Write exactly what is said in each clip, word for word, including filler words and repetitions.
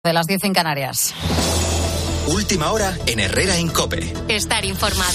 De las diez en Canarias. Última hora en Herrera en COPE. Estar informado.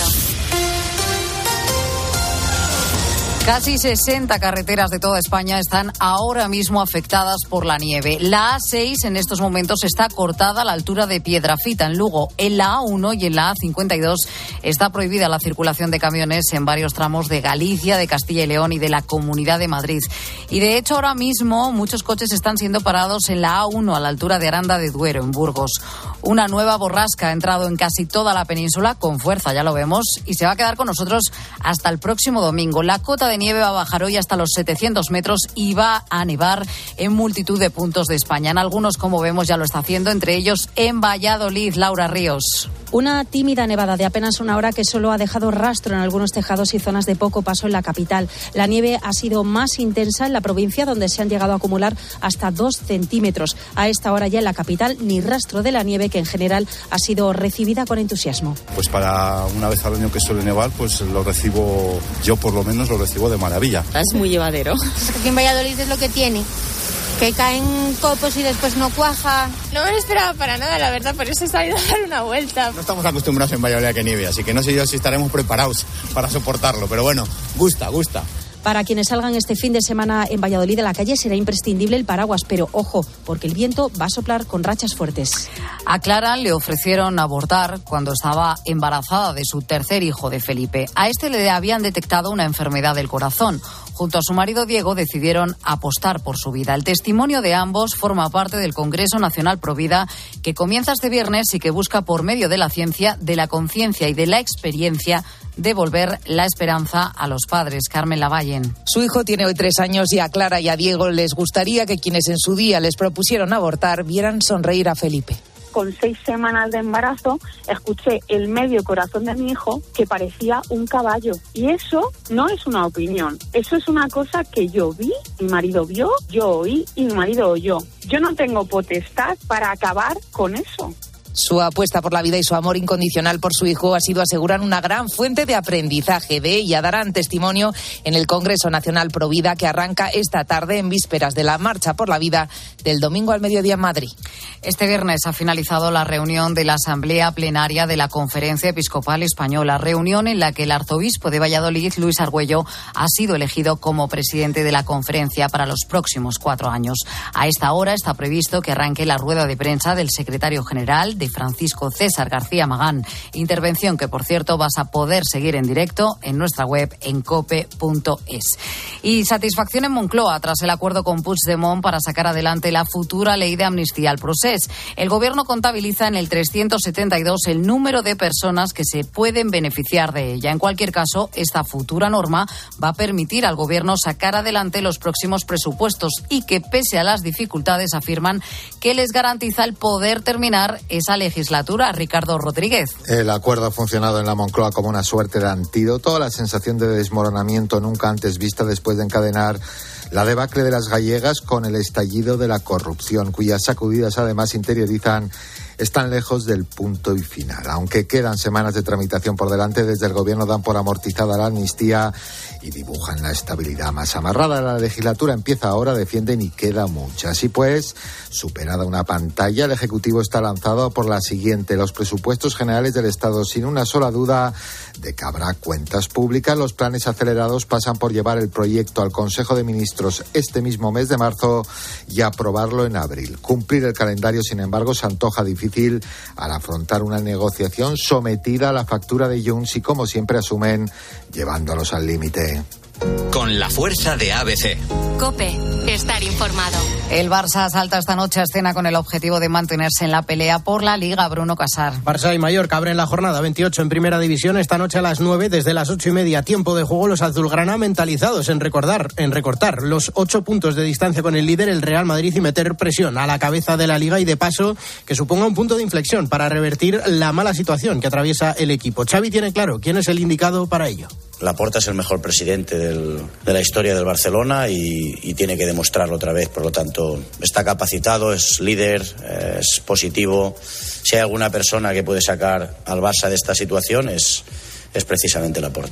Casi sesenta carreteras de toda España están ahora mismo afectadas por la nieve. La A seis en estos momentos está cortada a la altura de Piedrafita, en Lugo. En la A uno y en la A cincuenta y dos está prohibida la circulación de camiones en varios tramos de Galicia, de Castilla y León y de la Comunidad de Madrid. Y de hecho ahora mismo muchos coches están siendo parados en la A uno a la altura de Aranda de Duero, en Burgos. Una nueva borrasca ha entrado en casi toda la península, con fuerza, ya lo vemos, y se va a quedar con nosotros hasta el próximo domingo. La cota de nieve va a bajar hoy hasta los setecientos metros y va a nevar en multitud de puntos de España. En algunos, como vemos, ya lo está haciendo, entre ellos en Valladolid. Laura Ríos. Una tímida nevada de apenas una hora que solo ha dejado rastro en algunos tejados y zonas de poco paso en la capital. La nieve ha sido más intensa en la provincia, donde se han llegado a acumular hasta dos centímetros. A esta hora ya en la capital ni rastro de la nieve, que en general ha sido recibida con entusiasmo. Pues para una vez al año que suele nevar, pues lo recibo, yo por lo menos lo recibo de maravilla. Es muy llevadero. Aquí en Valladolid es lo que tiene, que caen copos y después no cuaja. No me lo esperaba para nada, la verdad, por eso he salido a dar una vuelta. No estamos acostumbrados en Valladolid a que nieve, así que no sé yo si estaremos preparados para soportarlo, pero bueno, gusta, gusta. Para quienes salgan este fin de semana en Valladolid a la calle será imprescindible el paraguas, pero ojo, porque el viento va a soplar con rachas fuertes. A Clara le ofrecieron abortar cuando estaba embarazada de su tercer hijo, de Felipe. A este le habían detectado una enfermedad del corazón. Junto a su marido Diego decidieron apostar por su vida. El testimonio de ambos forma parte del Congreso Nacional Provida, que comienza este viernes y que busca, por medio de la ciencia, de la conciencia y de la experiencia, devolver la esperanza a los padres. Carmen Lavallen. Su hijo tiene hoy tres años y a Clara y a Diego les gustaría que quienes en su día les propusieron abortar vieran sonreír a Felipe. Con seis semanas de embarazo, escuché el medio corazón de mi hijo que parecía un caballo. Y eso no es una opinión, eso es una cosa que yo vi, mi marido vio, yo oí y mi marido oyó. Yo no tengo potestad para acabar con eso. Su apuesta por la vida y su amor incondicional por su hijo ha sido, asegurar, una gran fuente de aprendizaje. De ella darán testimonio en el Congreso Nacional Provida, que arranca esta tarde en vísperas de la Marcha por la Vida del domingo al mediodía en Madrid. Este viernes ha finalizado la reunión de la Asamblea Plenaria de la Conferencia Episcopal Española, reunión en la que el arzobispo de Valladolid, Luis Argüello, ha sido elegido como presidente de la conferencia para los próximos cuatro años. A esta hora está previsto que arranque la rueda de prensa del secretario general de Francisco César García Magán, intervención que, por cierto, vas a poder seguir en directo en nuestra web en cope punto es. Y satisfacción en Moncloa tras el acuerdo con Puigdemont para sacar adelante la futura ley de amnistía al procés. El gobierno contabiliza en el trescientos setenta y dos el número de personas que se pueden beneficiar de ella. En cualquier caso, esta futura norma va a permitir al gobierno sacar adelante los próximos presupuestos y que, pese a las dificultades, afirman que les garantiza el poder terminar esa legislatura. Ricardo Rodríguez. El acuerdo ha funcionado en la Moncloa como una suerte de antídoto a la sensación de desmoronamiento nunca antes vista después de encadenar la debacle de las gallegas con el estallido de la corrupción, cuyas sacudidas además interiorizan están lejos del punto y final. Aunque quedan semanas de tramitación por delante, desde el gobierno dan por amortizada la amnistía y dibujan la estabilidad más amarrada. La legislatura empieza ahora, defienden, y queda mucha. Así pues, superada una pantalla, el Ejecutivo está lanzado por la siguiente: los presupuestos generales del Estado, sin una sola duda de que habrá cuentas públicas. Los planes acelerados pasan por llevar el proyecto al Consejo de Ministros este mismo mes de marzo y aprobarlo en abril. Cumplir el calendario, sin embargo, se antoja difícil al afrontar una negociación sometida a la factura de Junts y, como siempre, asumen llevándolos al límite. Con la fuerza de A B C. COPE, estar informado. El Barça salta esta noche a escena con el objetivo de mantenerse en la pelea por la Liga. Bruno Casar. Barça y Mallorca abren la jornada veintiocho en Primera División esta noche a las nueve, desde las ocho y media, tiempo de juego. Los azulgrana mentalizados en recordar, en recortar los ocho puntos de distancia con el líder, el Real Madrid, y meter presión a la cabeza de la Liga, y de paso que suponga un punto de inflexión para revertir la mala situación que atraviesa el equipo. Xavi tiene claro quién es el indicado para ello. Laporta es el mejor presidente del, de la historia del Barcelona y, y tiene que demostrarlo otra vez. Por lo tanto, está capacitado, es líder, es positivo. Si hay alguna persona que puede sacar al Barça de esta situación, es, es precisamente Laporta.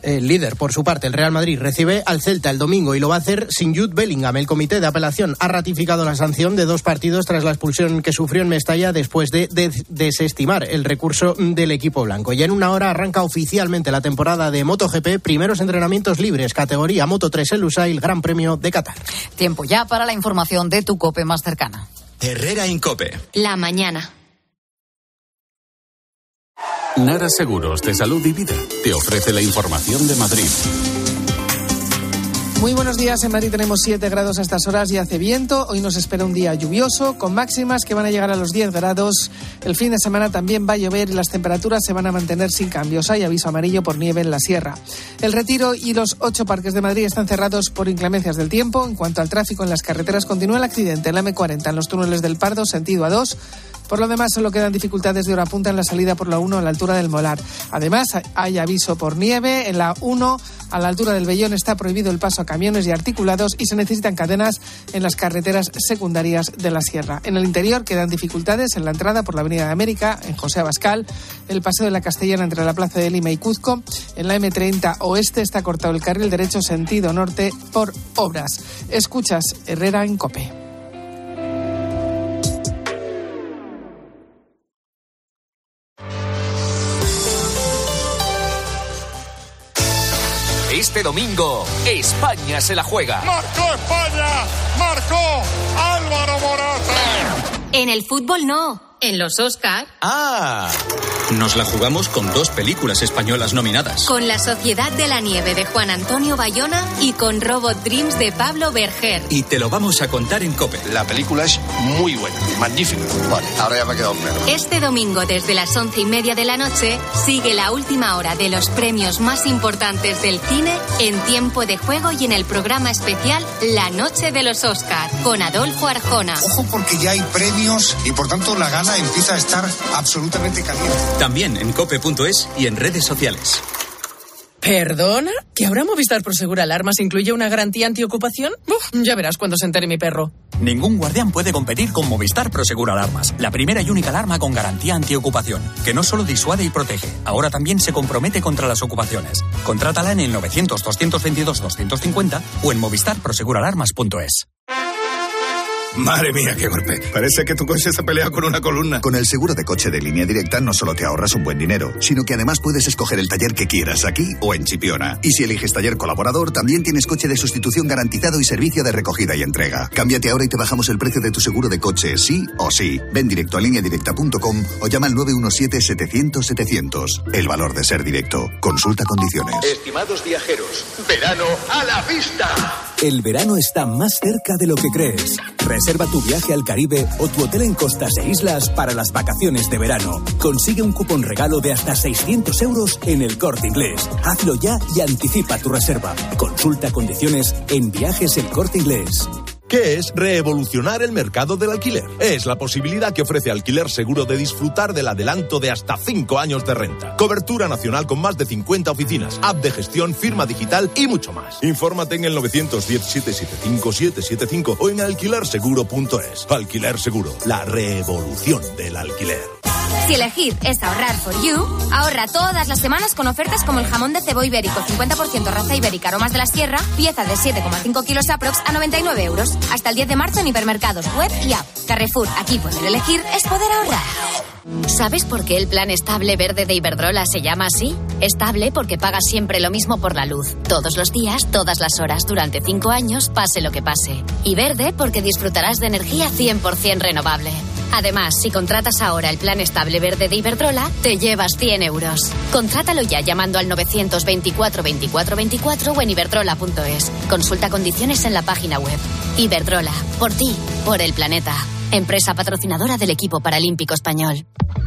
El líder, por su parte, el Real Madrid, recibe al Celta el domingo y lo va a hacer sin Jude Bellingham. El comité de apelación ha ratificado la sanción de dos partidos tras la expulsión que sufrió en Mestalla después de, de desestimar el recurso del equipo blanco. Y en una hora arranca oficialmente la temporada de MotoGP, primeros entrenamientos libres, categoría Moto tres en Lusail, Gran Premio de Qatar. Tiempo ya para la información de tu COPE más cercana. Herrera Incope. La mañana. Nara Seguros de Salud y Vida te ofrece la información de Madrid. Muy buenos días. En Madrid tenemos siete grados a estas horas y hace viento. Hoy nos espera un día lluvioso con máximas que van a llegar a los diez grados. El fin de semana también va a llover y las temperaturas se van a mantener sin cambios. Hay aviso amarillo por nieve en la sierra. El Retiro y los ocho parques de Madrid están cerrados por inclemencias del tiempo. En cuanto al tráfico en las carreteras, continúa el accidente en la eme cuarenta en los túneles del Pardo, sentido A dos. Por lo demás, solo quedan dificultades de hora punta en la salida por la uno a la altura del Molar. Además, hay aviso por nieve. En la uno, a la altura del Vellón, está prohibido el paso a camiones y articulados y se necesitan cadenas en las carreteras secundarias de la sierra. En el interior quedan dificultades en la entrada por la Avenida de América, en José Abascal, el Paseo de la Castellana entre la Plaza de Lima y Cuzco. En la eme treinta Oeste está cortado el carril derecho sentido norte por obras. Escuchas Herrera en COPE. Este domingo, España se la juega. ¡Marcó España! ¡Marcó Álvaro Morata! En el fútbol no, en los Oscar. ¡Ah! Nos la jugamos con dos películas españolas nominadas. Con La Sociedad de la Nieve de Juan Antonio Bayona y con Robot Dreams de Pablo Berger. Y te lo vamos a contar en COPE. La película es muy buena, magnífica. Vale, ahora ya me ha quedado claro. Este domingo desde las once y media de la noche sigue la última hora de los premios más importantes del cine en Tiempo de Juego y en el programa especial La Noche de los Oscar con Adolfo Arjona. Ojo porque ya hay premios y por tanto la gala empieza a estar absolutamente caliente. También en cope punto es y en redes sociales. ¿Perdona? ¿Que ahora Movistar Prosegur Alarmas incluye una garantía antiocupación? Uf, ya verás cuando se entere mi perro. Ningún guardián puede competir con Movistar Prosegur Alarmas, la primera y única alarma con garantía antiocupación, que no solo disuade y protege, ahora también se compromete contra las ocupaciones. Contrátala en el novecientos, doscientos veintidós, doscientos cincuenta o en movistar prosegur alarmas punto es. Madre mía, qué golpe. Parece que tu coche se pelea con una columna. Con el seguro de coche de Línea Directa no solo te ahorras un buen dinero, sino que además puedes escoger el taller que quieras aquí o en Chipiona. Y si eliges taller colaborador, también tienes coche de sustitución garantizado y servicio de recogida y entrega. Cámbiate ahora y te bajamos el precio de tu seguro de coche, sí o sí. Ven directo a línea directa punto com o llama al nueve uno siete, setecientos, setecientos. El valor de ser directo. Consulta condiciones. Estimados viajeros, verano a la vista. El verano está más cerca de lo que crees. Reserva tu viaje al Caribe o tu hotel en costas e islas para las vacaciones de verano. Consigue un cupón regalo de hasta seiscientos euros en El Corte Inglés. Hazlo ya y anticipa tu reserva. Consulta condiciones en Viajes El Corte Inglés. ¿Qué es revolucionar el mercado del alquiler? Es la posibilidad que ofrece Alquiler Seguro de disfrutar del adelanto de hasta cinco años de renta. Cobertura nacional con más de cincuenta oficinas, app de gestión, firma digital y mucho más. Infórmate en el novecientos diez, setecientos setenta y cinco, setecientos setenta y cinco o en alquiler seguro punto es. Alquiler Seguro, la revolución del alquiler. Si elegir es ahorrar for you, ahorra todas las semanas con ofertas como el jamón de cebo ibérico, cincuenta por ciento raza ibérica, aromas de la sierra, pieza de siete coma cinco kilos aprox a noventa y nueve euros. Hasta el diez de marzo en hipermercados, web y app. Carrefour, aquí poder elegir es poder ahorrar. ¿Sabes por qué el plan estable verde de Iberdrola se llama así? Estable porque pagas siempre lo mismo por la luz, todos los días, todas las horas, durante cinco años, pase lo que pase. Y verde porque disfrutarás de energía cien por ciento renovable. Además, si contratas ahora el plan estable verde de Iberdrola, te llevas cien euros. Contrátalo ya llamando al novecientos veinticuatro, veinticuatro, veinticuatro o en iberdrola punto es. Consulta condiciones en la página web. Iberdrola, por ti, por el planeta. Empresa patrocinadora del equipo paralímpico español.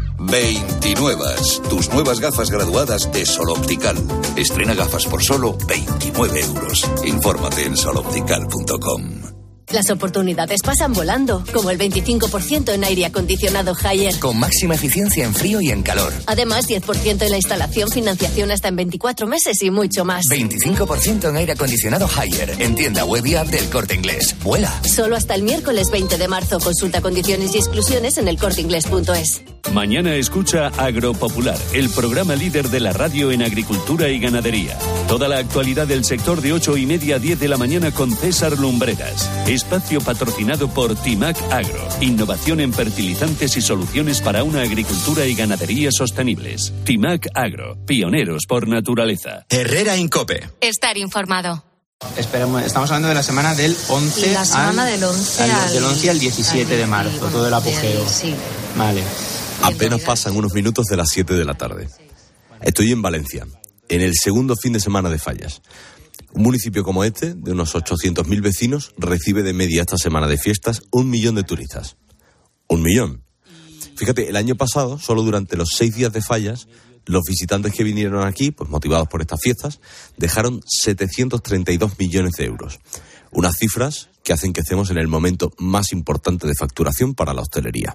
veintinuevas, tus nuevas gafas graduadas de Sol Optical. Estrena gafas por solo veintinueve euros. Infórmate en sol optical punto com. Las oportunidades pasan volando, como el veinticinco por ciento en aire acondicionado Haier. Con máxima eficiencia en frío y en calor. Además, diez por ciento en la instalación, financiación hasta en veinticuatro meses y mucho más. veinticinco por ciento en aire acondicionado Haier. En tienda web y app del Corte Inglés. ¡Vuela! Solo hasta el miércoles veinte de marzo. Consulta condiciones y exclusiones en el corte inglés punto es. Mañana escucha Agropopular, el programa líder de la radio en agricultura y ganadería. Toda la actualidad del sector de ocho y media a diez de la mañana con César Lumbreras. Espacio patrocinado por Timac Agro. Innovación en fertilizantes y soluciones para una agricultura y ganadería sostenibles. Timac Agro, pioneros por naturaleza. Herrera Incope. Estar informado. Esperemos, estamos hablando de la semana del once, la semana al, del once al, al, del once al diecisiete de marzo, bueno, todo el apogeo. Sí. Vale. Apenas pasan unos minutos de las siete de la tarde. Estoy en Valencia, en el segundo fin de semana de Fallas. Un municipio como este, de unos ochocientos mil vecinos, recibe de media esta semana de fiestas un millón de turistas. Un millón. Fíjate, el año pasado, solo durante los seis días de Fallas, los visitantes que vinieron aquí, pues motivados por estas fiestas, dejaron setecientos treinta y dos millones de euros. Unas cifras que hacen que estemos en el momento más importante de facturación para la hostelería.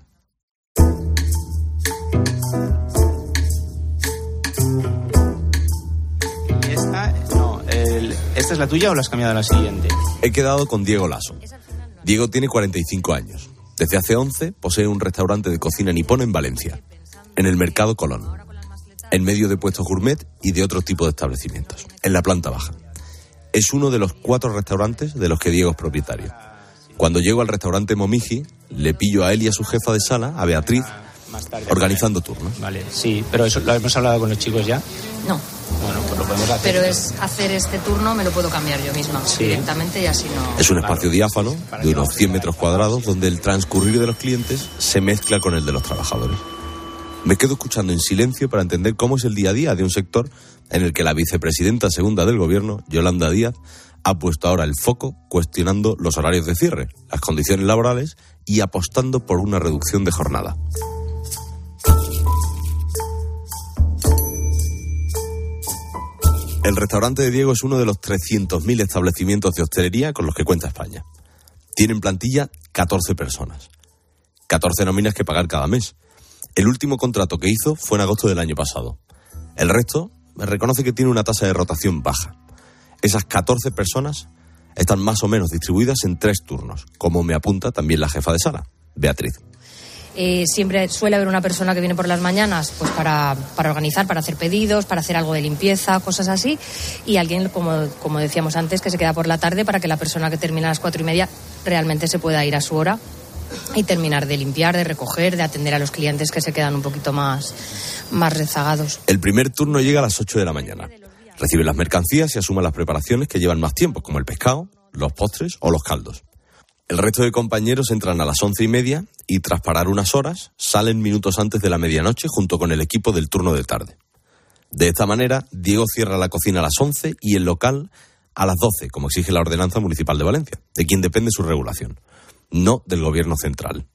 Esta, no, el, ¿esta es la tuya o la has cambiado a la siguiente? He quedado con Diego Lasso. Diego tiene cuarenta y cinco años. Desde hace once posee un restaurante de cocina nipona en Valencia, en el Mercado Colón, en medio de puestos gourmet y de otro tipo de establecimientos, en la planta baja. Es uno de los cuatro restaurantes de los que Diego es propietario. Cuando llego al restaurante Momiji, le pillo a él y a su jefa de sala, a Beatriz, organizando turnos. Vale, sí, pero eso lo hemos hablado con los chicos ya. No. Bueno, pues lo podemos hacer. Pero es hacer este turno, me lo puedo cambiar yo misma, sí, directamente, y así no... Es un espacio diáfano de unos cien metros cuadrados donde el transcurrir de los clientes se mezcla con el de los trabajadores. Me quedo escuchando en silencio para entender cómo es el día a día de un sector en el que la vicepresidenta segunda del gobierno, Yolanda Díaz, ha puesto ahora el foco cuestionando los horarios de cierre, las condiciones laborales y apostando por una reducción de jornada. El restaurante de Diego es uno de los trescientos mil establecimientos de hostelería con los que cuenta España. Tiene en plantilla catorce personas. catorce nóminas que pagar cada mes. El último contrato que hizo fue en agosto del año pasado. El resto me reconoce que tiene una tasa de rotación baja. Esas catorce personas están más o menos distribuidas en tres turnos, como me apunta también la jefa de sala, Beatriz. Eh, siempre suele haber una persona que viene por las mañanas pues para, para organizar, para hacer pedidos, para hacer algo de limpieza, cosas así, y alguien, como, como decíamos antes, que se queda por la tarde para que la persona que termina a las cuatro y media realmente se pueda ir a su hora y terminar de limpiar, de recoger, de atender a los clientes que se quedan un poquito más, más rezagados. El primer turno llega a las ocho de la mañana. Recibe las mercancías y asuma las preparaciones que llevan más tiempo, como el pescado, los postres o los caldos. El resto de compañeros entran a las once y media y tras parar unas horas salen minutos antes de la medianoche junto con el equipo del turno de tarde. De esta manera, Diego cierra la cocina a las once y el local a las doce, como exige la Ordenanza Municipal de Valencia, de quien depende su regulación, no del Gobierno central.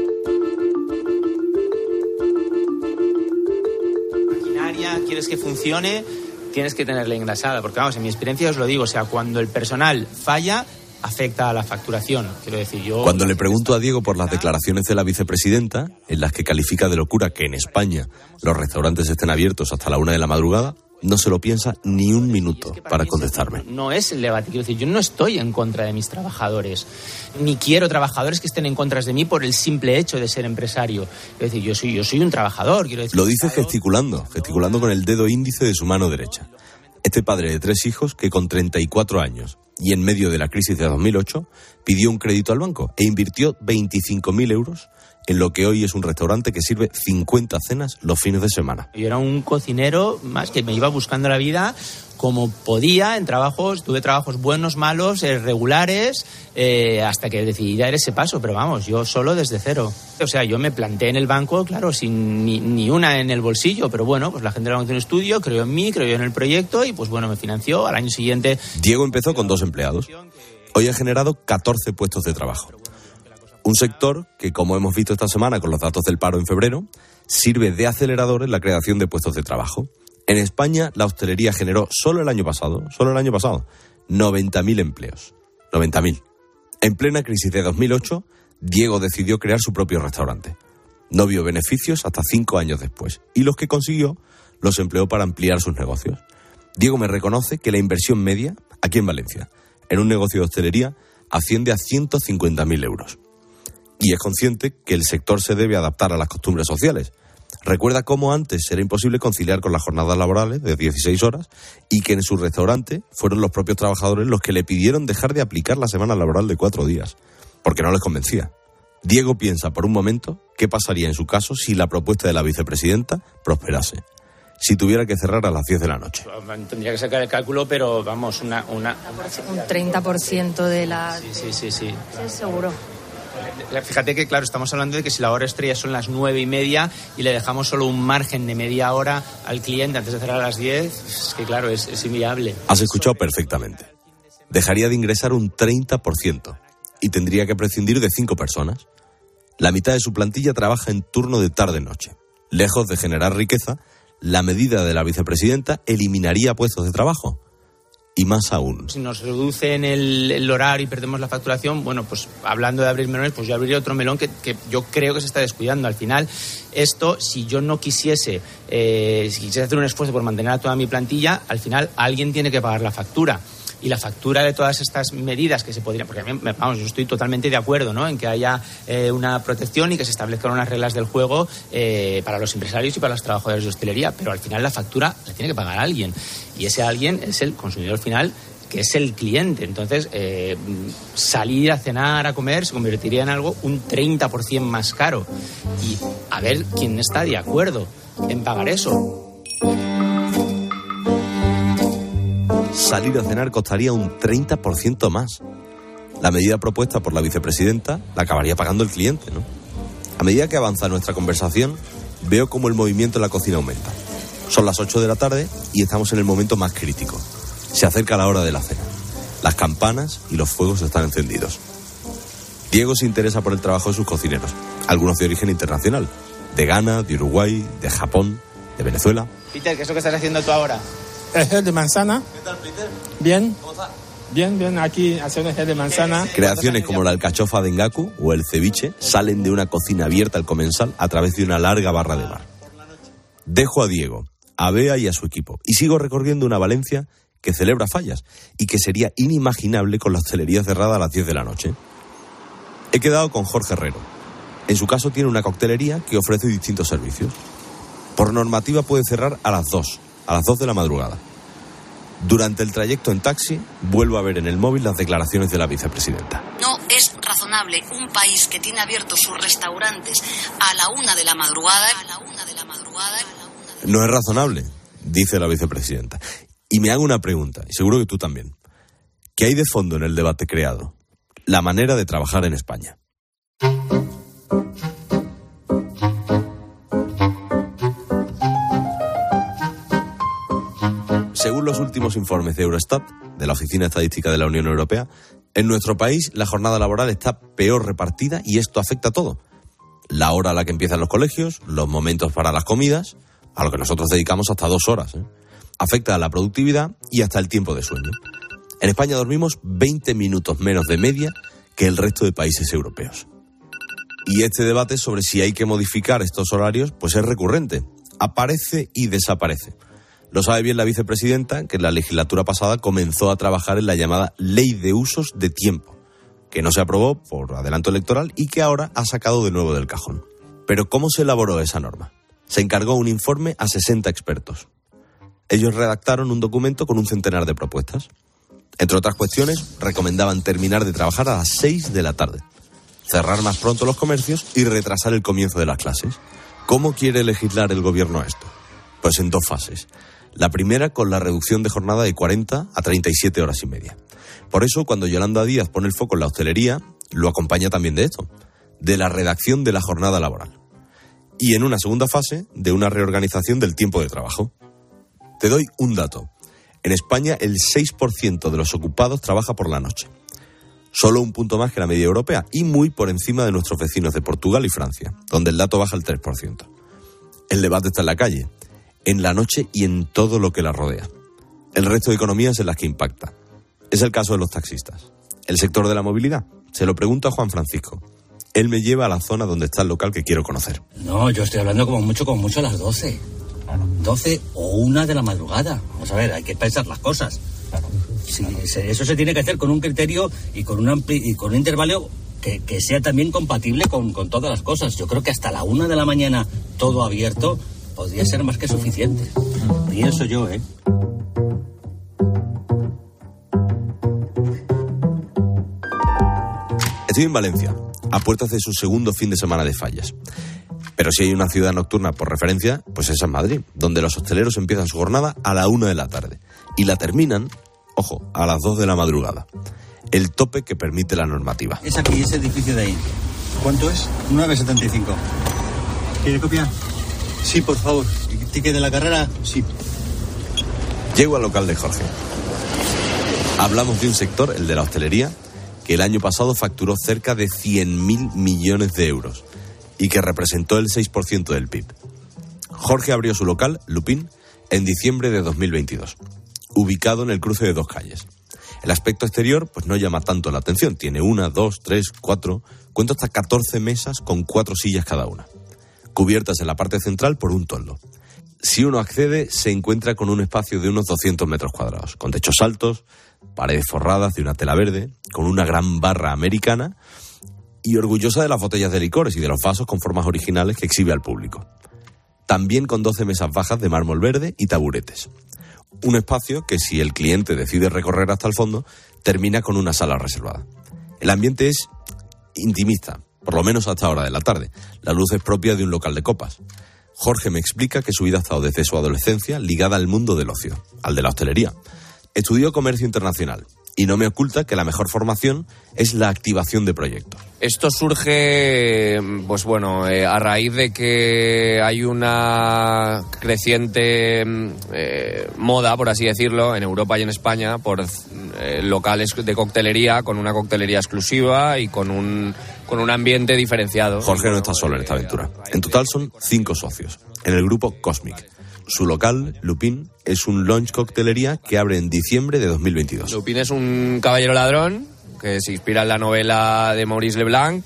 Maquinaria, quieres que funcione, tienes que tenerla engrasada, porque vamos, en mi experiencia os lo digo, o sea, cuando el personal falla, afecta a la facturación, quiero decir, yo... Cuando le pregunto a Diego por las declaraciones de la vicepresidenta, en las que califica de locura que en España los restaurantes estén abiertos hasta la una de la madrugada, no se lo piensa ni un minuto para contestarme. No es el debate, quiero decir, yo no estoy en contra de mis trabajadores, ni quiero trabajadores que estén en contra de mí por el simple hecho de ser empresario. Es decir, yo soy, yo soy un trabajador, quiero decir... Lo dice gesticulando, gesticulando con el dedo índice de su mano derecha. Este padre de tres hijos que con treinta y cuatro años y en medio de la crisis de dos mil ocho pidió un crédito al banco e invirtió veinticinco mil euros en lo que hoy es un restaurante que sirve cincuenta cenas los fines de semana. Yo era un cocinero más que me iba buscando la vida como podía en trabajos, tuve trabajos buenos, malos, eh, regulares, eh, hasta que decidí dar ese paso, pero vamos, yo solo desde cero. O sea, yo me planté en el banco, claro, sin ni, ni una en el bolsillo, pero bueno, pues la gente del Banco de un Estudio creyó en mí, creyó en el proyecto y pues bueno, me financió. Al año siguiente... Diego empezó con dos empleados. Hoy ha generado catorce puestos de trabajo. Un sector que, como hemos visto esta semana con los datos del paro en febrero, sirve de acelerador en la creación de puestos de trabajo. En España, la hostelería generó solo el año pasado, solo el año pasado, noventa mil empleos. noventa mil. En plena crisis de dos mil ocho, Diego decidió crear su propio restaurante. No vio beneficios hasta cinco años después. Y los que consiguió, los empleó para ampliar sus negocios. Diego me reconoce que la inversión media, aquí en Valencia, en un negocio de hostelería, asciende a ciento cincuenta mil euros. Y es consciente que el sector se debe adaptar a las costumbres sociales. Recuerda cómo antes era imposible conciliar con las jornadas laborales de dieciséis horas y que en su restaurante fueron los propios trabajadores los que le pidieron dejar de aplicar la semana laboral de cuatro días, porque no les convencía. Diego piensa por un momento qué pasaría en su caso si la propuesta de la vicepresidenta prosperase. Si tuviera que cerrar a las diez de la noche. Tendría que sacar el cálculo, pero vamos, una... una... Un treinta por ciento de la... Sí, sí, sí, sí. Sí, seguro. Fíjate que, claro, estamos hablando de que si la hora estrella son las nueve y media y le dejamos solo un margen de media hora al cliente antes de cerrar a las diez, es que, claro, es, es inviable. Has escuchado perfectamente. Dejaría de ingresar un treinta por ciento y tendría que prescindir de cinco personas. La mitad de su plantilla trabaja en turno de tarde-noche. Lejos de generar riqueza, la medida de la vicepresidenta eliminaría puestos de trabajo. Y más aún. Si nos reducen el, el horario y perdemos la facturación, bueno, pues hablando de abrir melones, pues yo abriría otro melón que, que yo creo que se está descuidando. Al final, esto, si yo no quisiese, eh, si quisiese hacer un esfuerzo por mantener a toda mi plantilla, al final alguien tiene que pagar la factura. Y la factura de todas estas medidas que se podrían... Porque a mí, vamos, yo estoy totalmente de acuerdo, ¿no?, en que haya eh, una protección y que se establezcan unas reglas del juego eh, para los empresarios y para los trabajadores de hostelería, pero al final la factura la tiene que pagar alguien. Y ese alguien es el consumidor final, que es el cliente. Entonces, eh, salir a cenar, a comer, se convertiría en algo un treinta por ciento más caro. Y a ver quién está de acuerdo en pagar eso. Salir a cenar costaría un treinta por ciento más. La medida propuesta por la vicepresidenta la acabaría pagando el cliente, ¿no? A medida que avanza nuestra conversación, veo cómo el movimiento en la cocina aumenta. Son las ocho de la tarde y estamos en el momento más crítico. Se acerca la hora de la cena. Las campanas y los fuegos están encendidos. Diego se interesa por el trabajo de sus cocineros, algunos de origen internacional, de Ghana, de Uruguay, de Japón, de Venezuela. Peter, ¿qué es lo que estás haciendo tú ahora? El gel de manzana. ¿Qué tal, Peter? Bien. ¿Cómo está? Bien, bien, aquí haciendo el gel de manzana. Creaciones como la alcachofa de Engaku o el ceviche salen de una cocina abierta al comensal a través de una larga barra de bar. Dejo a Diego, a Bea y a su equipo y sigo recorriendo una Valencia que celebra fallas y que sería inimaginable con la hostelería cerrada a las diez de la noche. He quedado con Jorge Herrero. En su caso tiene una coctelería que ofrece distintos servicios. Por normativa puede cerrar a las dos. A las dos de la madrugada. Durante el trayecto en taxi, vuelvo a ver en el móvil las declaraciones de la vicepresidenta. No es razonable un país que tiene abiertos sus restaurantes a la una de la madrugada. A la una de la madrugada. No es razonable, dice la vicepresidenta. Y me hago una pregunta, y seguro que tú también. ¿Qué hay de fondo en el debate creado? La manera de trabajar en España. Según los últimos informes de Eurostat, de la Oficina Estadística de la Unión Europea, en nuestro país la jornada laboral está peor repartida y esto afecta a todo. La hora a la que empiezan los colegios, los momentos para las comidas, a lo que nosotros dedicamos hasta dos horas. ¿eh? Afecta a la productividad y hasta el tiempo de sueño. En España dormimos veinte minutos menos de media que el resto de países europeos. Y este debate sobre si hay que modificar estos horarios, pues es recurrente. Aparece y desaparece. Lo sabe bien la vicepresidenta, que en la legislatura pasada comenzó a trabajar en la llamada Ley de Usos de Tiempo, que no se aprobó por adelanto electoral y que ahora ha sacado de nuevo del cajón. Pero ¿cómo se elaboró esa norma? Se encargó un informe a sesenta expertos. Ellos redactaron un documento con un centenar de propuestas. Entre otras cuestiones, recomendaban terminar de trabajar a las seis de la tarde, cerrar más pronto los comercios y retrasar el comienzo de las clases. ¿Cómo quiere legislar el gobierno esto? Pues en dos fases. La primera con la reducción de jornada de cuarenta a treinta y siete horas y media. Por eso, cuando Yolanda Díaz pone el foco en la hostelería, lo acompaña también de esto, de la redacción de la jornada laboral. Y en una segunda fase, de una reorganización del tiempo de trabajo. Te doy un dato. En España, el seis por ciento de los ocupados trabaja por la noche. Solo un punto más que la media europea y muy por encima de nuestros vecinos de Portugal y Francia, donde el dato baja al tres por ciento. El debate está en la calle, en la noche y en todo lo que la rodea. El resto de economías en las que impacta. Es el caso de los taxistas. El sector de la movilidad. Se lo pregunto a Juan Francisco. Él me lleva a la zona donde está el local que quiero conocer. No, yo estoy hablando como mucho, como mucho a las doce. doce o una de la madrugada. Vamos a ver, hay que pensar las cosas. Sí, eso se tiene que hacer con un criterio y con un, ampli- y con un intervalo que que, que sea también compatible con, con todas las cosas. Yo creo que hasta la una de la mañana todo abierto podría ser más que suficiente. Pienso yo, ¿eh? Estoy en Valencia, a puertas de su segundo fin de semana de fallas. Pero si hay una ciudad nocturna por referencia, pues esa es Madrid, donde los hosteleros empiezan su jornada a la una de la tarde y la terminan, ojo, a las dos de la madrugada. El tope que permite la normativa. Es aquí, ese edificio de ahí. ¿Cuánto es? nueve setenta y cinco. ¿Quiere copia? Sí, por favor. ¿Ticket de la carrera? Sí. Llego al local de Jorge. Hablamos de un sector, el de la hostelería, que el año pasado facturó cerca de cien mil millones de euros y que representó el seis por ciento del P I B. Jorge abrió su local, Lupin, en diciembre de dos mil veintidós, ubicado en el cruce de dos calles. El aspecto exterior pues no llama tanto la atención. Tiene una, dos, tres, cuatro, cuento hasta catorce mesas con cuatro sillas cada una, cubiertas en la parte central por un toldo. Si uno accede, se encuentra con un espacio de unos doscientos metros cuadrados, con techos altos, paredes forradas de una tela verde, con una gran barra americana y orgullosa de las botellas de licores y de los vasos con formas originales que exhibe al público. También con doce mesas bajas de mármol verde y taburetes. Un espacio que, si el cliente decide recorrer hasta el fondo, termina con una sala reservada. El ambiente es intimista, por lo menos hasta hora de la tarde. La luz es propia de un local de copas. Jorge me explica que su vida ha estado desde su adolescencia ligada al mundo del ocio, al de la hostelería. Estudió comercio internacional y no me oculta que la mejor formación es la activación de proyectos. Esto surge, pues bueno, eh, a raíz de que hay una creciente eh, moda, por así decirlo, en Europa y en España, por eh, locales de coctelería, con una coctelería exclusiva y con un, con un ambiente diferenciado. Jorge no está solo en esta aventura. En total son cinco socios, en el grupo Cosmic. Su local, Lupin, es un lounge coctelería que abre en diciembre de dos mil veintidós. Lupin es un caballero ladrón que se inspira en la novela de Maurice Leblanc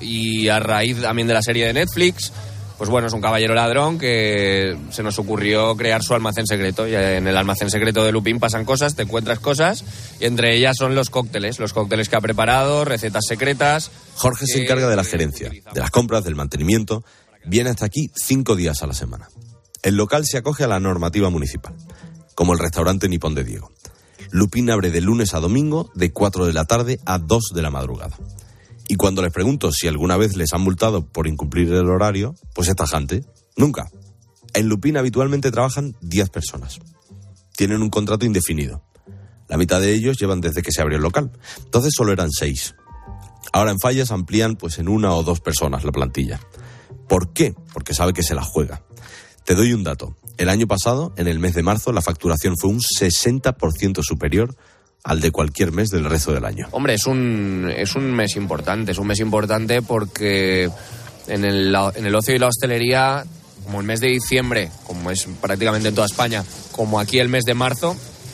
y a raíz también de la serie de Netflix, pues bueno, es un caballero ladrón que se nos ocurrió crear su almacén secreto y en el almacén secreto de Lupin pasan cosas, te encuentras cosas y entre ellas son los cócteles, los cócteles que ha preparado, recetas secretas. Jorge se encarga de la gerencia, de las compras, del mantenimiento. Viene hasta aquí cinco días a la semana. El local se acoge a la normativa municipal, como el restaurante Nipón de Diego. Lupin abre de lunes a domingo, de cuatro de la tarde a dos de la madrugada. Y cuando les pregunto si alguna vez les han multado por incumplir el horario, pues es tajante. Nunca. En Lupin habitualmente trabajan diez personas. Tienen un contrato indefinido. La mitad de ellos llevan desde que se abrió el local. Entonces solo eran seis. Ahora en Fallas amplían pues en una o dos personas la plantilla. ¿Por qué? Porque sabe que se la juega. Te doy un dato. El año pasado, en el mes de marzo, la facturación fue un sesenta por ciento superior al de cualquier mes del resto del año. Hombre, es un, es un mes importante. Es un mes importante porque en el, en el ocio y la hostelería, como el mes de diciembre, como es prácticamente en toda España, como aquí el mes de marzo,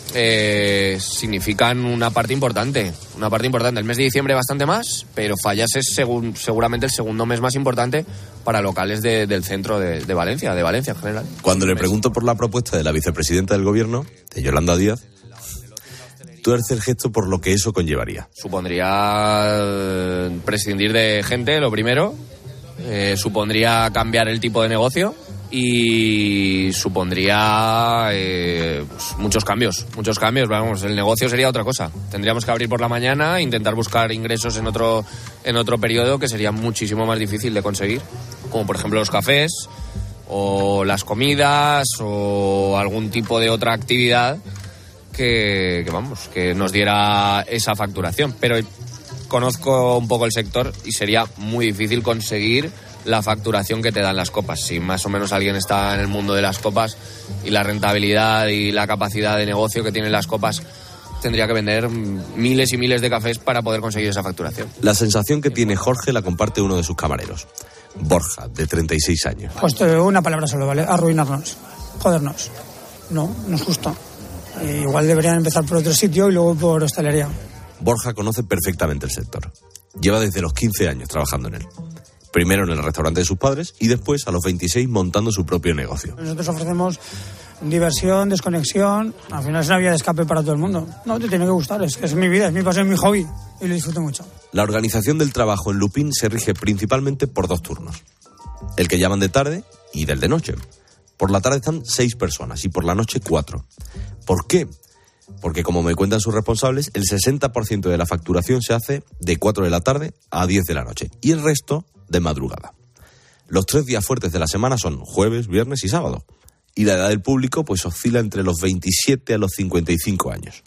eh, significan una parte importante. Una parte importante. El mes de diciembre bastante más, pero Fallas es segun, seguramente el segundo mes más importante para locales de, del centro de, de Valencia, de Valencia en general. Cuando le pregunto por la propuesta de la vicepresidenta del gobierno, de Yolanda Díaz, tuerce el gesto por lo que eso conllevaría. Supondría prescindir de gente, lo primero. Eh, supondría cambiar el tipo de negocio y supondría eh, pues muchos cambios, muchos cambios. Vamos, el negocio sería otra cosa. Tendríamos que abrir por la mañana, intentar buscar ingresos en otro en otro periodo que sería muchísimo más difícil de conseguir, como por ejemplo los cafés o las comidas o algún tipo de otra actividad que, que vamos, que nos diera esa facturación. Pero conozco un poco el sector y sería muy difícil conseguir la facturación que te dan las copas. Si más o menos alguien está en el mundo de las copas y la rentabilidad y la capacidad de negocio que tienen las copas, tendría que vender miles y miles de cafés para poder conseguir esa facturación. La sensación que tiene Jorge la comparte uno de sus camareros, Borja, de treinta y seis años. Pues una palabra solo, ¿vale? Arruinarnos, jodernos. No, no es justo. Eh, igual deberían empezar por otro sitio y luego por hostelería. Borja conoce perfectamente el sector. Lleva desde los quince años trabajando en él. Primero en el restaurante de sus padres y después a los veintiséis montando su propio negocio. Nosotros ofrecemos diversión, desconexión. Al final es una vía de escape para todo el mundo. No, te tiene que gustar, es, es mi vida, es mi pasión, es mi hobby y lo disfruto mucho. La organización del trabajo en Lupin se rige principalmente por dos turnos. El que llaman de tarde y del de noche. Por la tarde están seis personas y por la noche cuatro. ¿Por qué? Porque, como me cuentan sus responsables, el sesenta por ciento de la facturación se hace de cuatro de la tarde a diez de la noche y el resto de madrugada. Los tres días fuertes de la semana son jueves, viernes y sábado. Y la edad del público pues oscila entre los veintisiete a los cincuenta y cinco años.